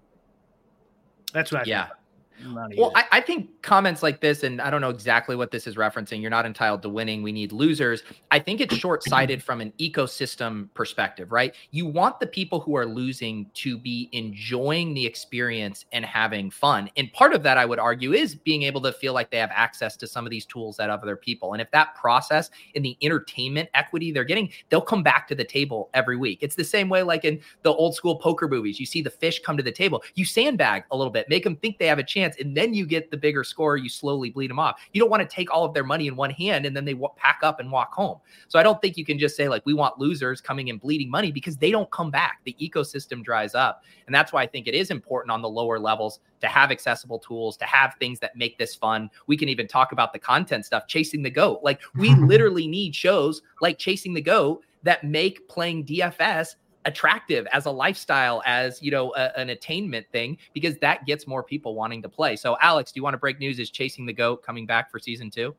that's what I think. Well, I think comments like this, and I don't know exactly what this is referencing. You're not entitled to winning. We need losers. I think it's short-sighted from an ecosystem perspective, right? You want the people who are losing to be enjoying the experience and having fun. And part of that, I would argue, is being able to feel like they have access to some of these tools that other people. And if that process in the entertainment equity they're getting, they'll come back to the table every week. It's the same way like in the old school poker movies. You see the fish come to the table. You sandbag a little bit, make them think they have a chance, and then you get the bigger score. You slowly bleed them off. You don't want to take all of their money in one hand and then they pack up and walk home. So I don't think you can just say like, we want losers coming and bleeding money, because they don't come back. The ecosystem dries up. And that's why I think it is important on the lower levels to have accessible tools, to have things that make this fun. We can even talk about the content stuff, Chasing the Goat. Like we literally need shows like Chasing the Goat that make playing DFS attractive as a lifestyle, as an attainment thing, because that gets more people wanting to play. So Alex, do you want to break news? Is Chasing the Goat coming back for season 2?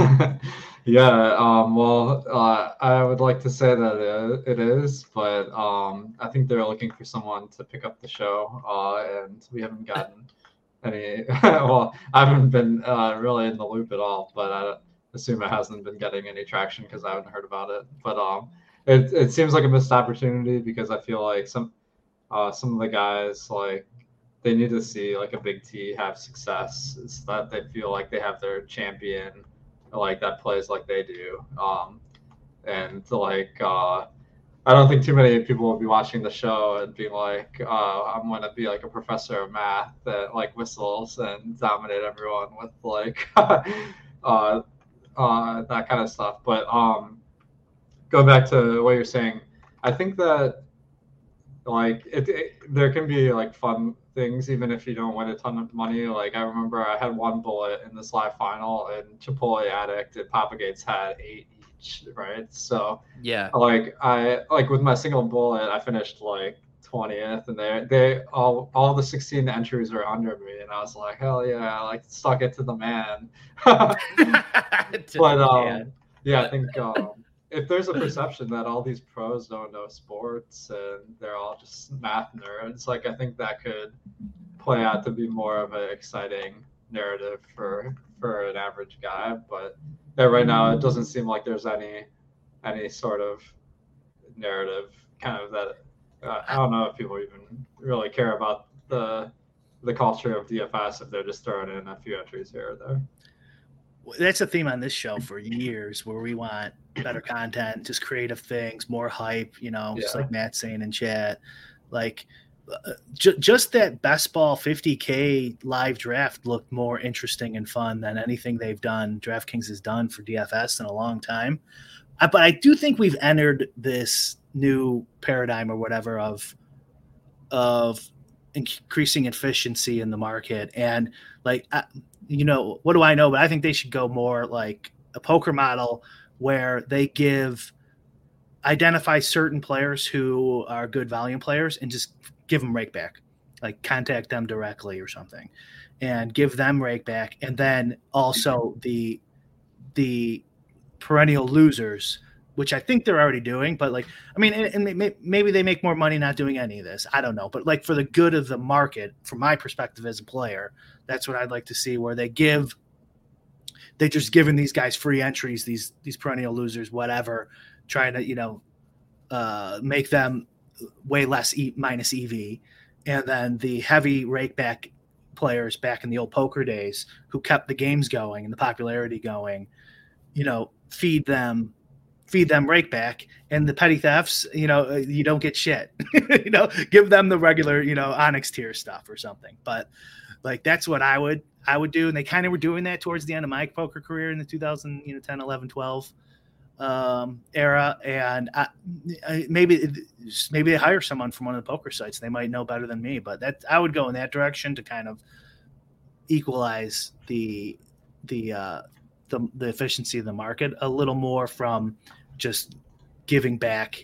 I would like to say that it is, but I think they're looking for someone to pick up the show, and we haven't gotten any. Well, I haven't been really in the loop at all, but I assume it hasn't been getting any traction because I haven't heard about it. But it seems like a missed opportunity, because I feel like some of the guys, like, they need to see like a Big T have success, so that they feel like they have their champion like that plays like they do. And like I don't think too many people will be watching the show and being like, I'm going to be like a professor of math that like whistles and dominate everyone with like that kind of stuff. But go back to what you're saying. I think that like there can be like fun things even if you don't win a ton of money. Like I remember I had one bullet in this live final, and Chipotle Addict and Papa Gates had 8 each, right? So yeah, like I with my single bullet, I finished like 20th, and they all the 16 entries are under me, and I was like, hell yeah, like stuck it to the man. But yeah, I think if there's a perception that all these pros don't know sports and they're all just math nerds, like I think that could play out to be more of an exciting narrative for an average guy. But right now, it doesn't seem like there's any sort of narrative kind of that. I don't know if people even really care about the culture of DFS if they're just throwing in a few entries here or there. That's a theme on this show for years, where we want better content, just creative things, more hype, just like Matt's saying in chat. Like just that best ball 50K live draft looked more interesting and fun than anything they've done. DraftKings has done for DFS in a long time. But I do think we've entered this new paradigm or whatever of increasing efficiency in the market. And like, what do I know? But I think they should go more like a poker model where they identify certain players who are good volume players and just give them rake back, like contact them directly or something and give them rake back. And then also the perennial losers, which I think they're already doing. But like, I mean, and maybe they make more money not doing any of this. I don't know. But like for the good of the market, from my perspective as a player, that's what I'd like to see, where they just giving these guys free entries, these perennial losers, whatever, trying to, make them way less minus EV. And then the heavy rakeback players back in the old poker days who kept the games going and the popularity going, feed them rakeback, and the petty thefts, you don't get shit, give them the regular, Onyx tier stuff or something. But like, that's what I would do. And they kind of were doing that towards the end of my poker career in the 2010, 11, 12 era. And maybe they hire someone from one of the poker sites. They might know better than me, but I would go in that direction to kind of equalize the efficiency of the market a little more from just giving back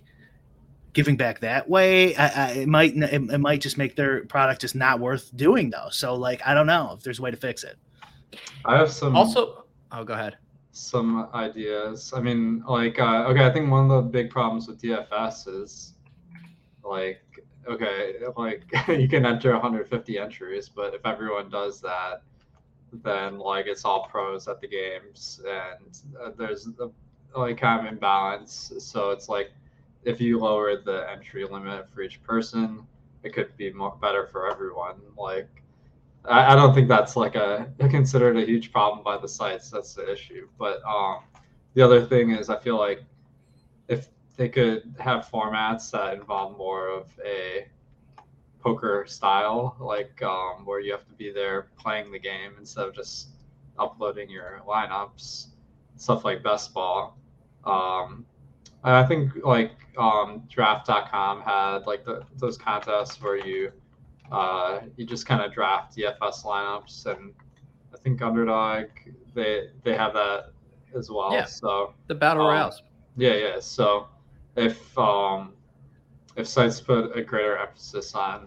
that way. It might just make their product just not worth doing though. So like, I don't know if there's a way to fix it. I have some also. Oh, go ahead. Some ideas. I mean, like, okay, I think one of the big problems with DFS is like, okay, like you can enter 150 entries, but if everyone does that, then like it's all pros at the games, and there's like kind of imbalance. So it's like, if you lower the entry limit for each person, it could be better for everyone. Like, I don't think that's like considered a huge problem by the sites. That's the issue. But the other thing is, I feel like if they could have formats that involve more of a poker style, like where you have to be there playing the game instead of just uploading your lineups, stuff like best ball. I think like draft.com had like those contests where you just kind of draft DFS lineups, and I think Underdog they have that as well. Yeah. So the battle royales. Yeah. So if sites put a greater emphasis on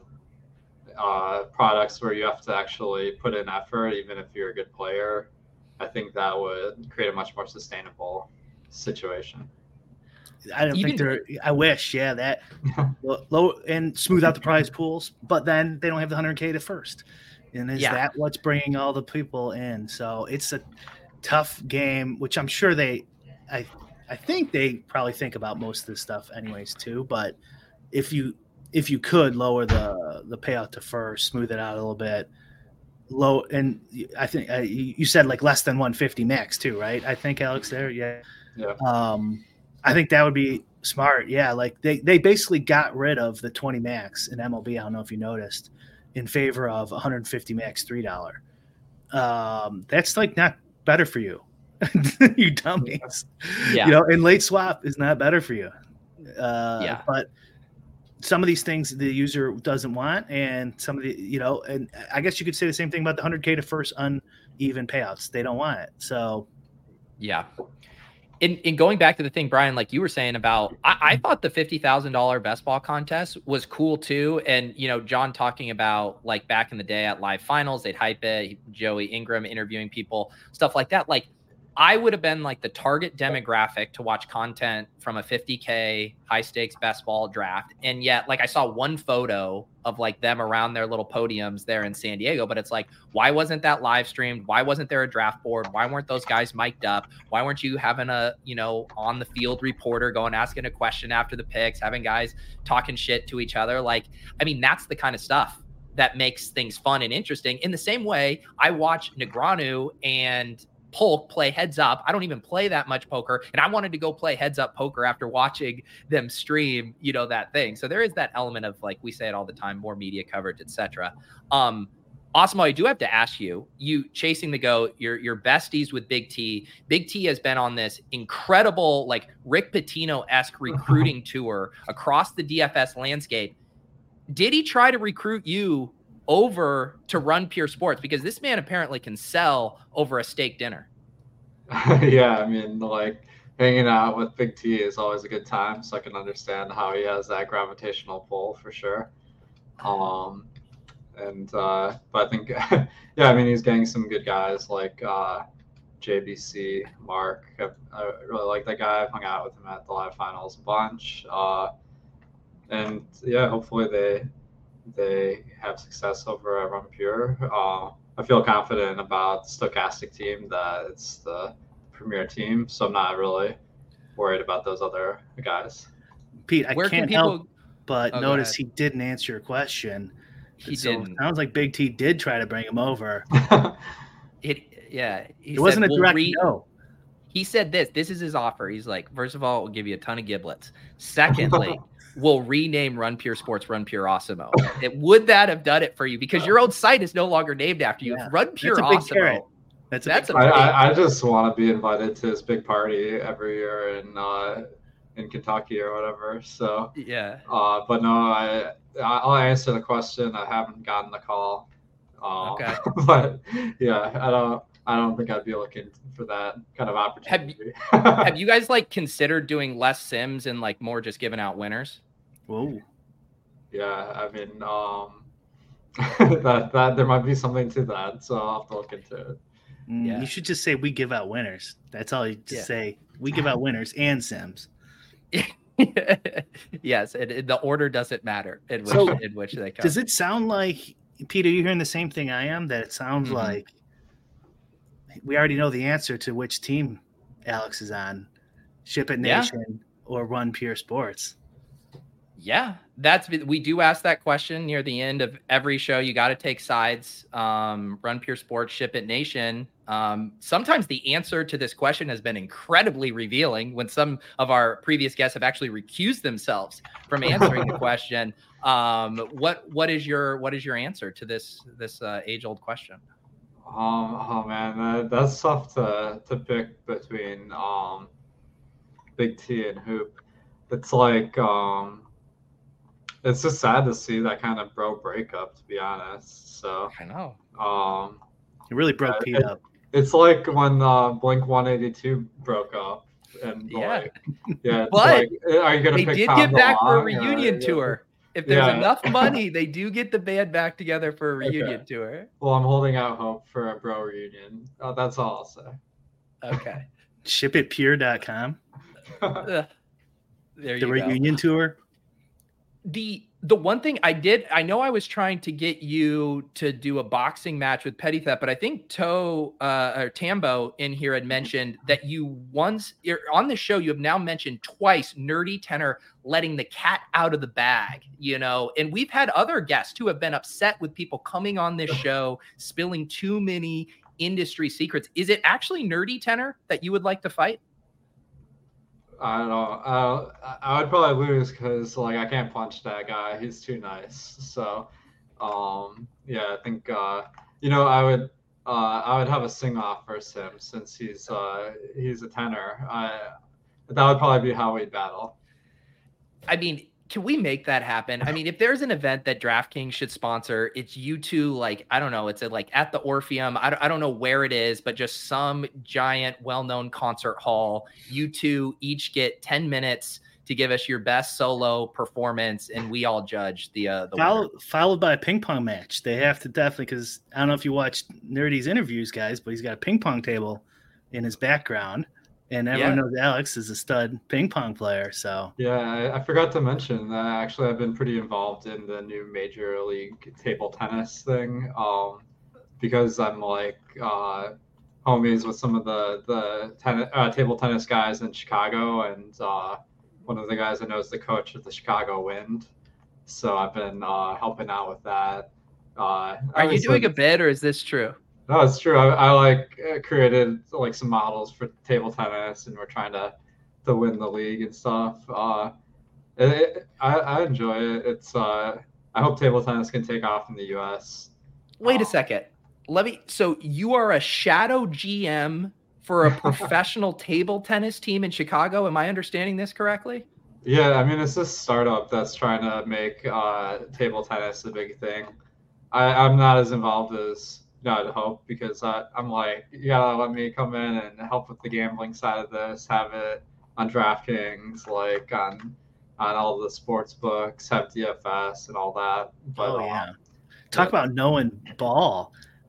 products where you have to actually put in effort, even if you're a good player, I think that would create a much more sustainable situation. I don't think I wish, that low and smooth out the prize pools, but then they don't have the 100K to first. And is that what's bringing all the people in? So it's a tough game, which I'm sure I think they probably think about most of this stuff anyways too. But if you could lower the payout to first, smooth it out a little bit, low, and I think you said like less than 150 max too, right? I think Alex there, yeah. I think that would be smart. Yeah, like they basically got rid of the 20 max in MLB. I don't know if you noticed, in favor of 150 max $3. That's like not better for you, you dummies. Yeah. And late swap is not better for you. But some of these things the user doesn't want, and some of the, and I guess you could say the same thing about the 100K to first uneven payouts. They don't want it. So, yeah. In going back to the thing, Brian, like you were saying about, I thought the $50,000 best ball contest was cool too. And, John talking about like back in the day at live finals, they'd hype it, Joey Ingram interviewing people, stuff like that. Like I would have been like the target demographic to watch content from a 50K high stakes best ball draft. And yet, like I saw one photo of like them around their little podiums there in San Diego, but it's like, why wasn't that live streamed? Why wasn't there a draft board? Why weren't those guys mic'd up? Why weren't you having a, on the field reporter going, asking a question after the picks, having guys talking shit to each other? Like, I mean, that's the kind of stuff that makes things fun and interesting. In the same way, I watch Negreanu and Polk play heads up. I don't even play that much poker, and I wanted to go play heads up poker after watching them stream, that thing. So there is that element of, like we say it all the time, more media coverage, etc. Osmo, I do have to ask you chasing the GOAT, your besties with Big T. Big T has been on this incredible, like Rick Pitino-esque recruiting tour across the DFS landscape. Did he try to recruit you over to run Pure Sports? Because this man apparently can sell over a steak dinner. Yeah, I mean, like hanging out with Big T is always a good time, so I can understand how he has that gravitational pull for sure. But I think, yeah, I mean, he's getting some good guys like JBC, Mark. I really like that guy. I've hung out with him at the live finals a bunch. And yeah, hopefully they have success over at Run Pure. I feel confident about the Stochastic team that it's the premier team, so I'm not really worried about those other guys. Pete, I Where can't can people- help but Oh, go notice ahead. he didn't answer your question. He So didn't. it sounds like Big T did try to bring him over. It Wasn't a "We'll direct no. He said this is his offer. He's like, first of all, we'll give you a ton of giblets. Secondly, we'll rename Run Pure Sports Run Pure Awesemo. Would that have done it for you? Because your own site is no longer named after you. Yeah. If Run Pure That's a big carrot. Awesemo. That's That's a a big big- I just want to be invited to his big party every year in Kentucky or whatever. So, Yeah. but no, I'll answer the question. I haven't gotten the call. Okay. But yeah, I don't think I'd be looking for that kind of opportunity. Have you guys like considered doing less sims and like more just giving out winners? Whoa. Yeah, I mean, that there might be something to that, so I'll have to look into it. Yeah. You should just say we give out winners. That's all you just Yeah. say. We give out winners and Sims. Yes, the order doesn't matter in which they come. Does it sound like, Peter, you hearing the same thing I am? That it sounds Mhm. like we already know the answer to which team Alex is on, Ship It Yeah. Nation or Run Pure Sports. Yeah, we do ask that question near the end of every show. You got to take sides. Run Pure Sports, Ship It Nation. Sometimes the answer to this question has been incredibly revealing when some of our previous guests have actually recused themselves from answering the question. What is your answer to this age-old question? Oh man, that's tough to pick between Big T and Hoop. It's like it's just sad to see that kind of bro breakup, to be honest. So I know. It really broke Pete up. it's like when Blink 182 broke up, and Yeah. like, yeah, it's But like, are you gonna They pick did Tom get back for a DeLonge, reunion or- tour. If there's Yeah. enough money, they do get the band back together for a reunion tour. Well, I'm holding out hope for a bro reunion. That's all I'll say. Okay. ShipItPure.com. Ugh. There The you go. reunion tour. The one thing I know I was trying to get you to do a boxing match with Petty Theft, but I think or Tambo in here had mentioned that you're on the show, you have now mentioned twice Nerdy Tenor letting the cat out of the bag, and we've had other guests who have been upset with people coming on this show, spilling too many industry secrets. Is it actually Nerdy Tenor that you would like to fight? I don't know. I would probably lose because I can't punch that guy. He's too nice. So, yeah, I think I would have a sing off versus him since he's a tenor. That would probably be how we'd battle. I mean, can we make that happen? I mean, if there's an event that DraftKings should sponsor, it's you two, I don't know, it's at the Orpheum. I don't know where it is, but just some giant, well-known concert hall. You two each get 10 minutes to give us your best solo performance, and we all judge the winner. Followed by a ping pong match. They have to definitely, because I don't know if you watched Nerdy's interviews, guys, but he's got a ping pong table in his background. And everyone knows Alex is a stud ping pong player. So yeah, I forgot to mention that actually I've been pretty involved in the new Major League table tennis thing, because I'm homies with some of the table tennis guys in Chicago, and one of the guys I know is the coach of the Chicago Wind. So I've been helping out with that. Are you doing a bid, or is this true? No, it's true. I created some models for table tennis, and we're trying to win the league and stuff. I enjoy it. It's I hope table tennis can take off in the U.S. Wait a second. So you are a shadow GM for a professional table tennis team in Chicago. Am I understanding this correctly? Yeah, I mean, it's this startup that's trying to make table tennis a big thing. I'm not as involved as I'd hope, because I'm you gotta let me come in and help with the gambling side of this, have it on DraftKings, on all the sports books, have DFS and all that. But talk about knowing ball.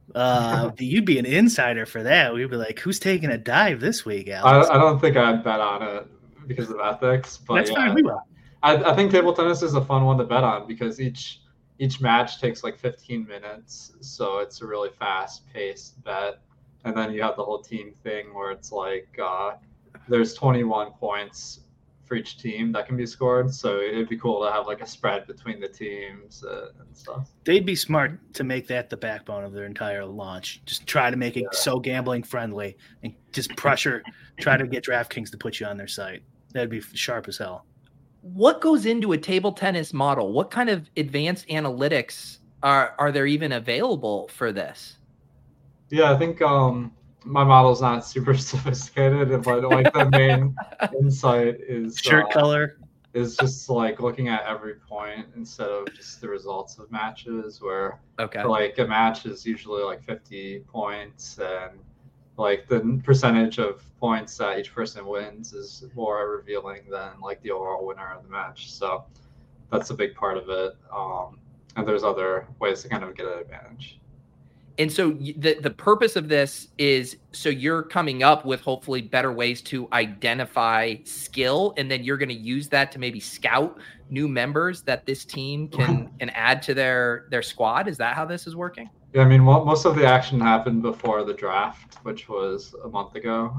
You'd be an insider for that. We'd be like, who's taking a dive this week, Alex? I don't think I'd bet on it because of ethics, but That's fine. We will. I think table tennis is a fun one to bet on because each match takes like 15 minutes, so it's a really fast-paced bet. And then you have the whole team thing where it's like there's 21 points for each team that can be scored, so it'd be cool to have like a spread between the teams and stuff. They'd be smart to make that the backbone of their entire launch. Just try to make it so gambling friendly and just pressure, try to get DraftKings to put you on their site. That'd be sharp as hell. What goes into a table tennis model? What kind of advanced analytics are there even available for this? Yeah, I think my model's not super sophisticated, but like the main insight is shirt color is just like looking at every point instead of just the results of matches, where like a match is usually like 50 points, and like the percentage of points that each person wins is more revealing than like the overall winner of the match. So that's a big part of it. And there's other ways to kind of get an advantage. And so the purpose of this is so you're coming up with hopefully better ways to identify skill, and then you're going to use that to maybe scout new members that this team can add to their squad. Is that how this is working? Yeah, I mean, most of the action happened before the draft, which was a month ago.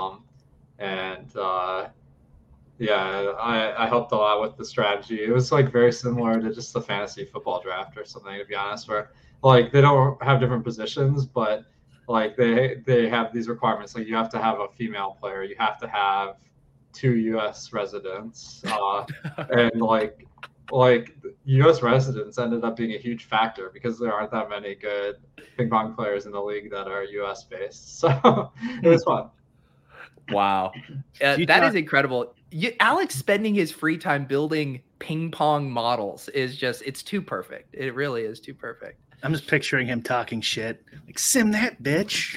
I helped a lot with the strategy. It was like very similar to just the fantasy football draft or something, to be honest, where like they don't have different positions, but like they have these requirements. Like you have to have a female player, you have to have 2 U.S. residents, and like U.S. residents ended up being a huge factor because there aren't that many good ping pong players in the league that are U.S. based. So it was fun. Wow. That is incredible. Alex spending his free time building ping pong models is just, it's too perfect. It really is too perfect. I'm just picturing him talking shit. Like, sim that bitch.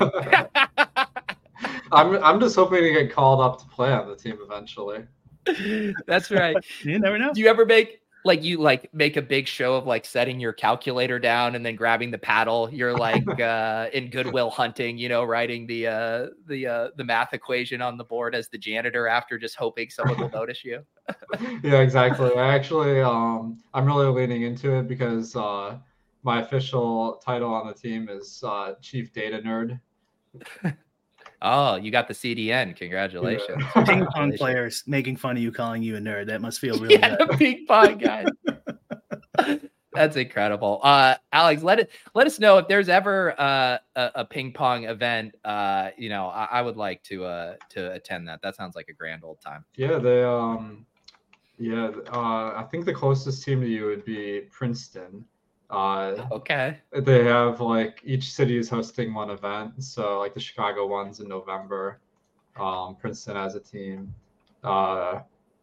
I'm just hoping to get called up to play on the team eventually. That's right. You never know. Do you ever make a big show of like setting your calculator down and then grabbing the paddle? You're like in Goodwill Hunting, writing the math equation on the board as the janitor after, just hoping someone will notice you. Yeah, exactly. I actually I'm really leaning into it because my official title on the team is Chief Data Nerd. Oh, you got the CDN. Congratulations. Yeah. Ping pong players making fun of you, calling you a nerd. That must feel really good. The ping pong guy. That's incredible. Alex, let us know if there's ever a ping pong event. I would like to attend that. That sounds like a grand old time. Yeah, I think the closest team to you would be Princeton. Okay. They have like each city is hosting one event. So like the Chicago one's in November. Princeton has a team. I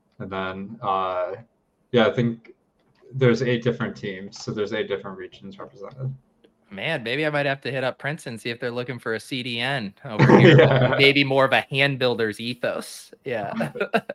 think there's 8 different teams. So there's 8 different regions represented. Man, maybe I might have to hit up Princeton, see if they're looking for a CDN over here. Yeah. Maybe more of a hand builder's ethos. Yeah.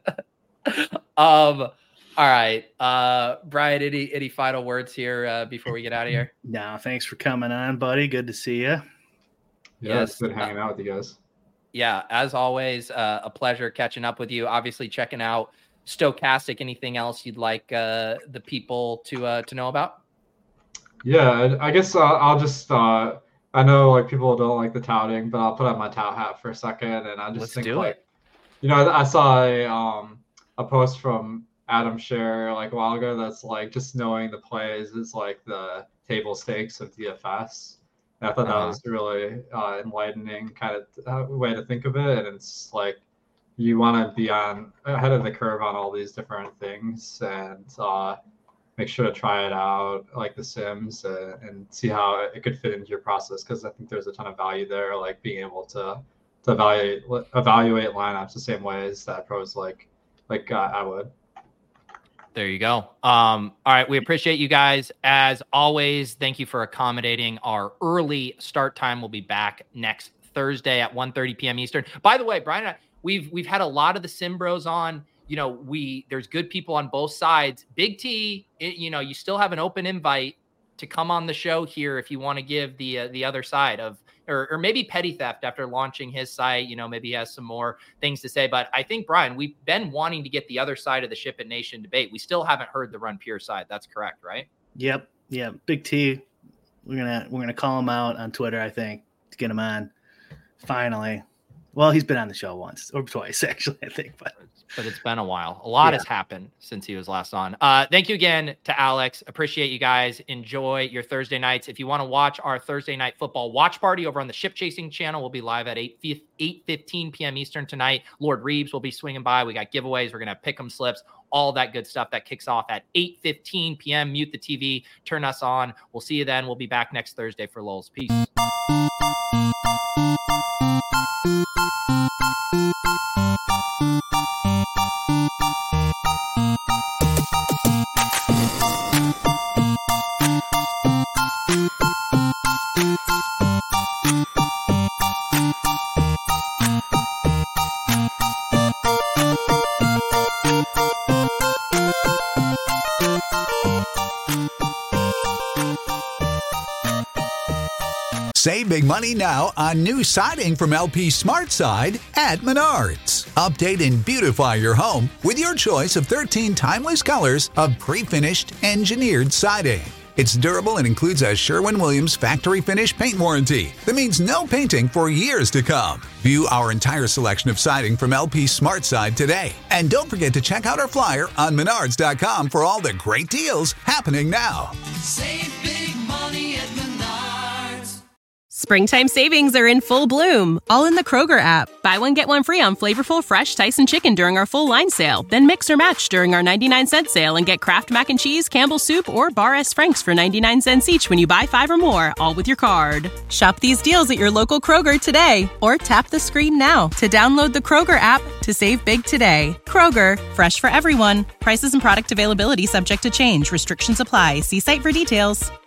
All right. Brian, any final words here before we get out of here? No, thanks for coming on, buddy. Good to see you. Yeah, it's good hanging out with you guys. Yeah, as always, a pleasure catching up with you. Obviously, checking out Stokastic. Anything else you'd like the people to know about? Yeah, I guess I'll just I know like people don't like the touting, but I'll put on my tout hat for a second, and I just think like, I saw a post from Adam Scher like a while ago that's like just knowing the plays is like the table stakes of DFS. And I thought that was really enlightening kind of way to think of it, and it's like you want to be ahead of the curve on all these different things and make sure to try it out like the Sims and see how it could fit into your process, because I think there's a ton of value there, like being able to evaluate lineups the same ways that pros like I would. There you go. All right. We appreciate you guys. As always, thank you for accommodating our early start time. We'll be back next Thursday at 1:30 p.m. Eastern. By the way, Brian and I, we've had a lot of the Sim Bros on. There's good people on both sides. Big T, you still have an open invite. to come on the show here if you want to give the other side of, or maybe Petty Theft after launching his site, maybe he has some more things to say. But I think, Brian, we've been wanting to get the other side of the Ship It Nation debate. We still haven't heard the Run Pure side. That's correct, right? Yep. Big T. We're gonna call him out on Twitter, I think, to get him on. Finally. Well, he's been on the show once or twice, actually, I think. But it's been a while. A lot has happened since he was last on. Thank you again to Alex. Appreciate you guys. Enjoy your Thursday nights. If you want to watch our Thursday night football watch party over on the Ship Chasing channel, we'll be live at 8:15 p.m. Eastern tonight. Lord Reeves will be swinging by. We got giveaways. We're going to have pick'em slips, all that good stuff that kicks off at 8:15 p.m. Mute the TV, turn us on. We'll see you then. We'll be back next Thursday for Lulz. Peace. Save big money now on new siding from LP SmartSide at Menards. Update and beautify your home with your choice of 13 timeless colors of pre-finished engineered siding. It's durable and includes a Sherwin-Williams factory finish paint warranty that means no painting for years to come. View our entire selection of siding from LP SmartSide today. And don't forget to check out our flyer on Menards.com for all the great deals happening now. Save big money at Menards. Springtime savings are in full bloom, all in the Kroger app. Buy one, get one free on flavorful, fresh Tyson chicken during our full line sale. Then mix or match during our 99-cent sale and get Kraft Mac and Cheese, Campbell's Soup, or Bar S. Frank's for 99 cents each when you buy 5 or more, all with your card. Shop these deals at your local Kroger today, or tap the screen now to download the Kroger app to save big today. Kroger, fresh for everyone. Prices and product availability subject to change. Restrictions apply. See site for details.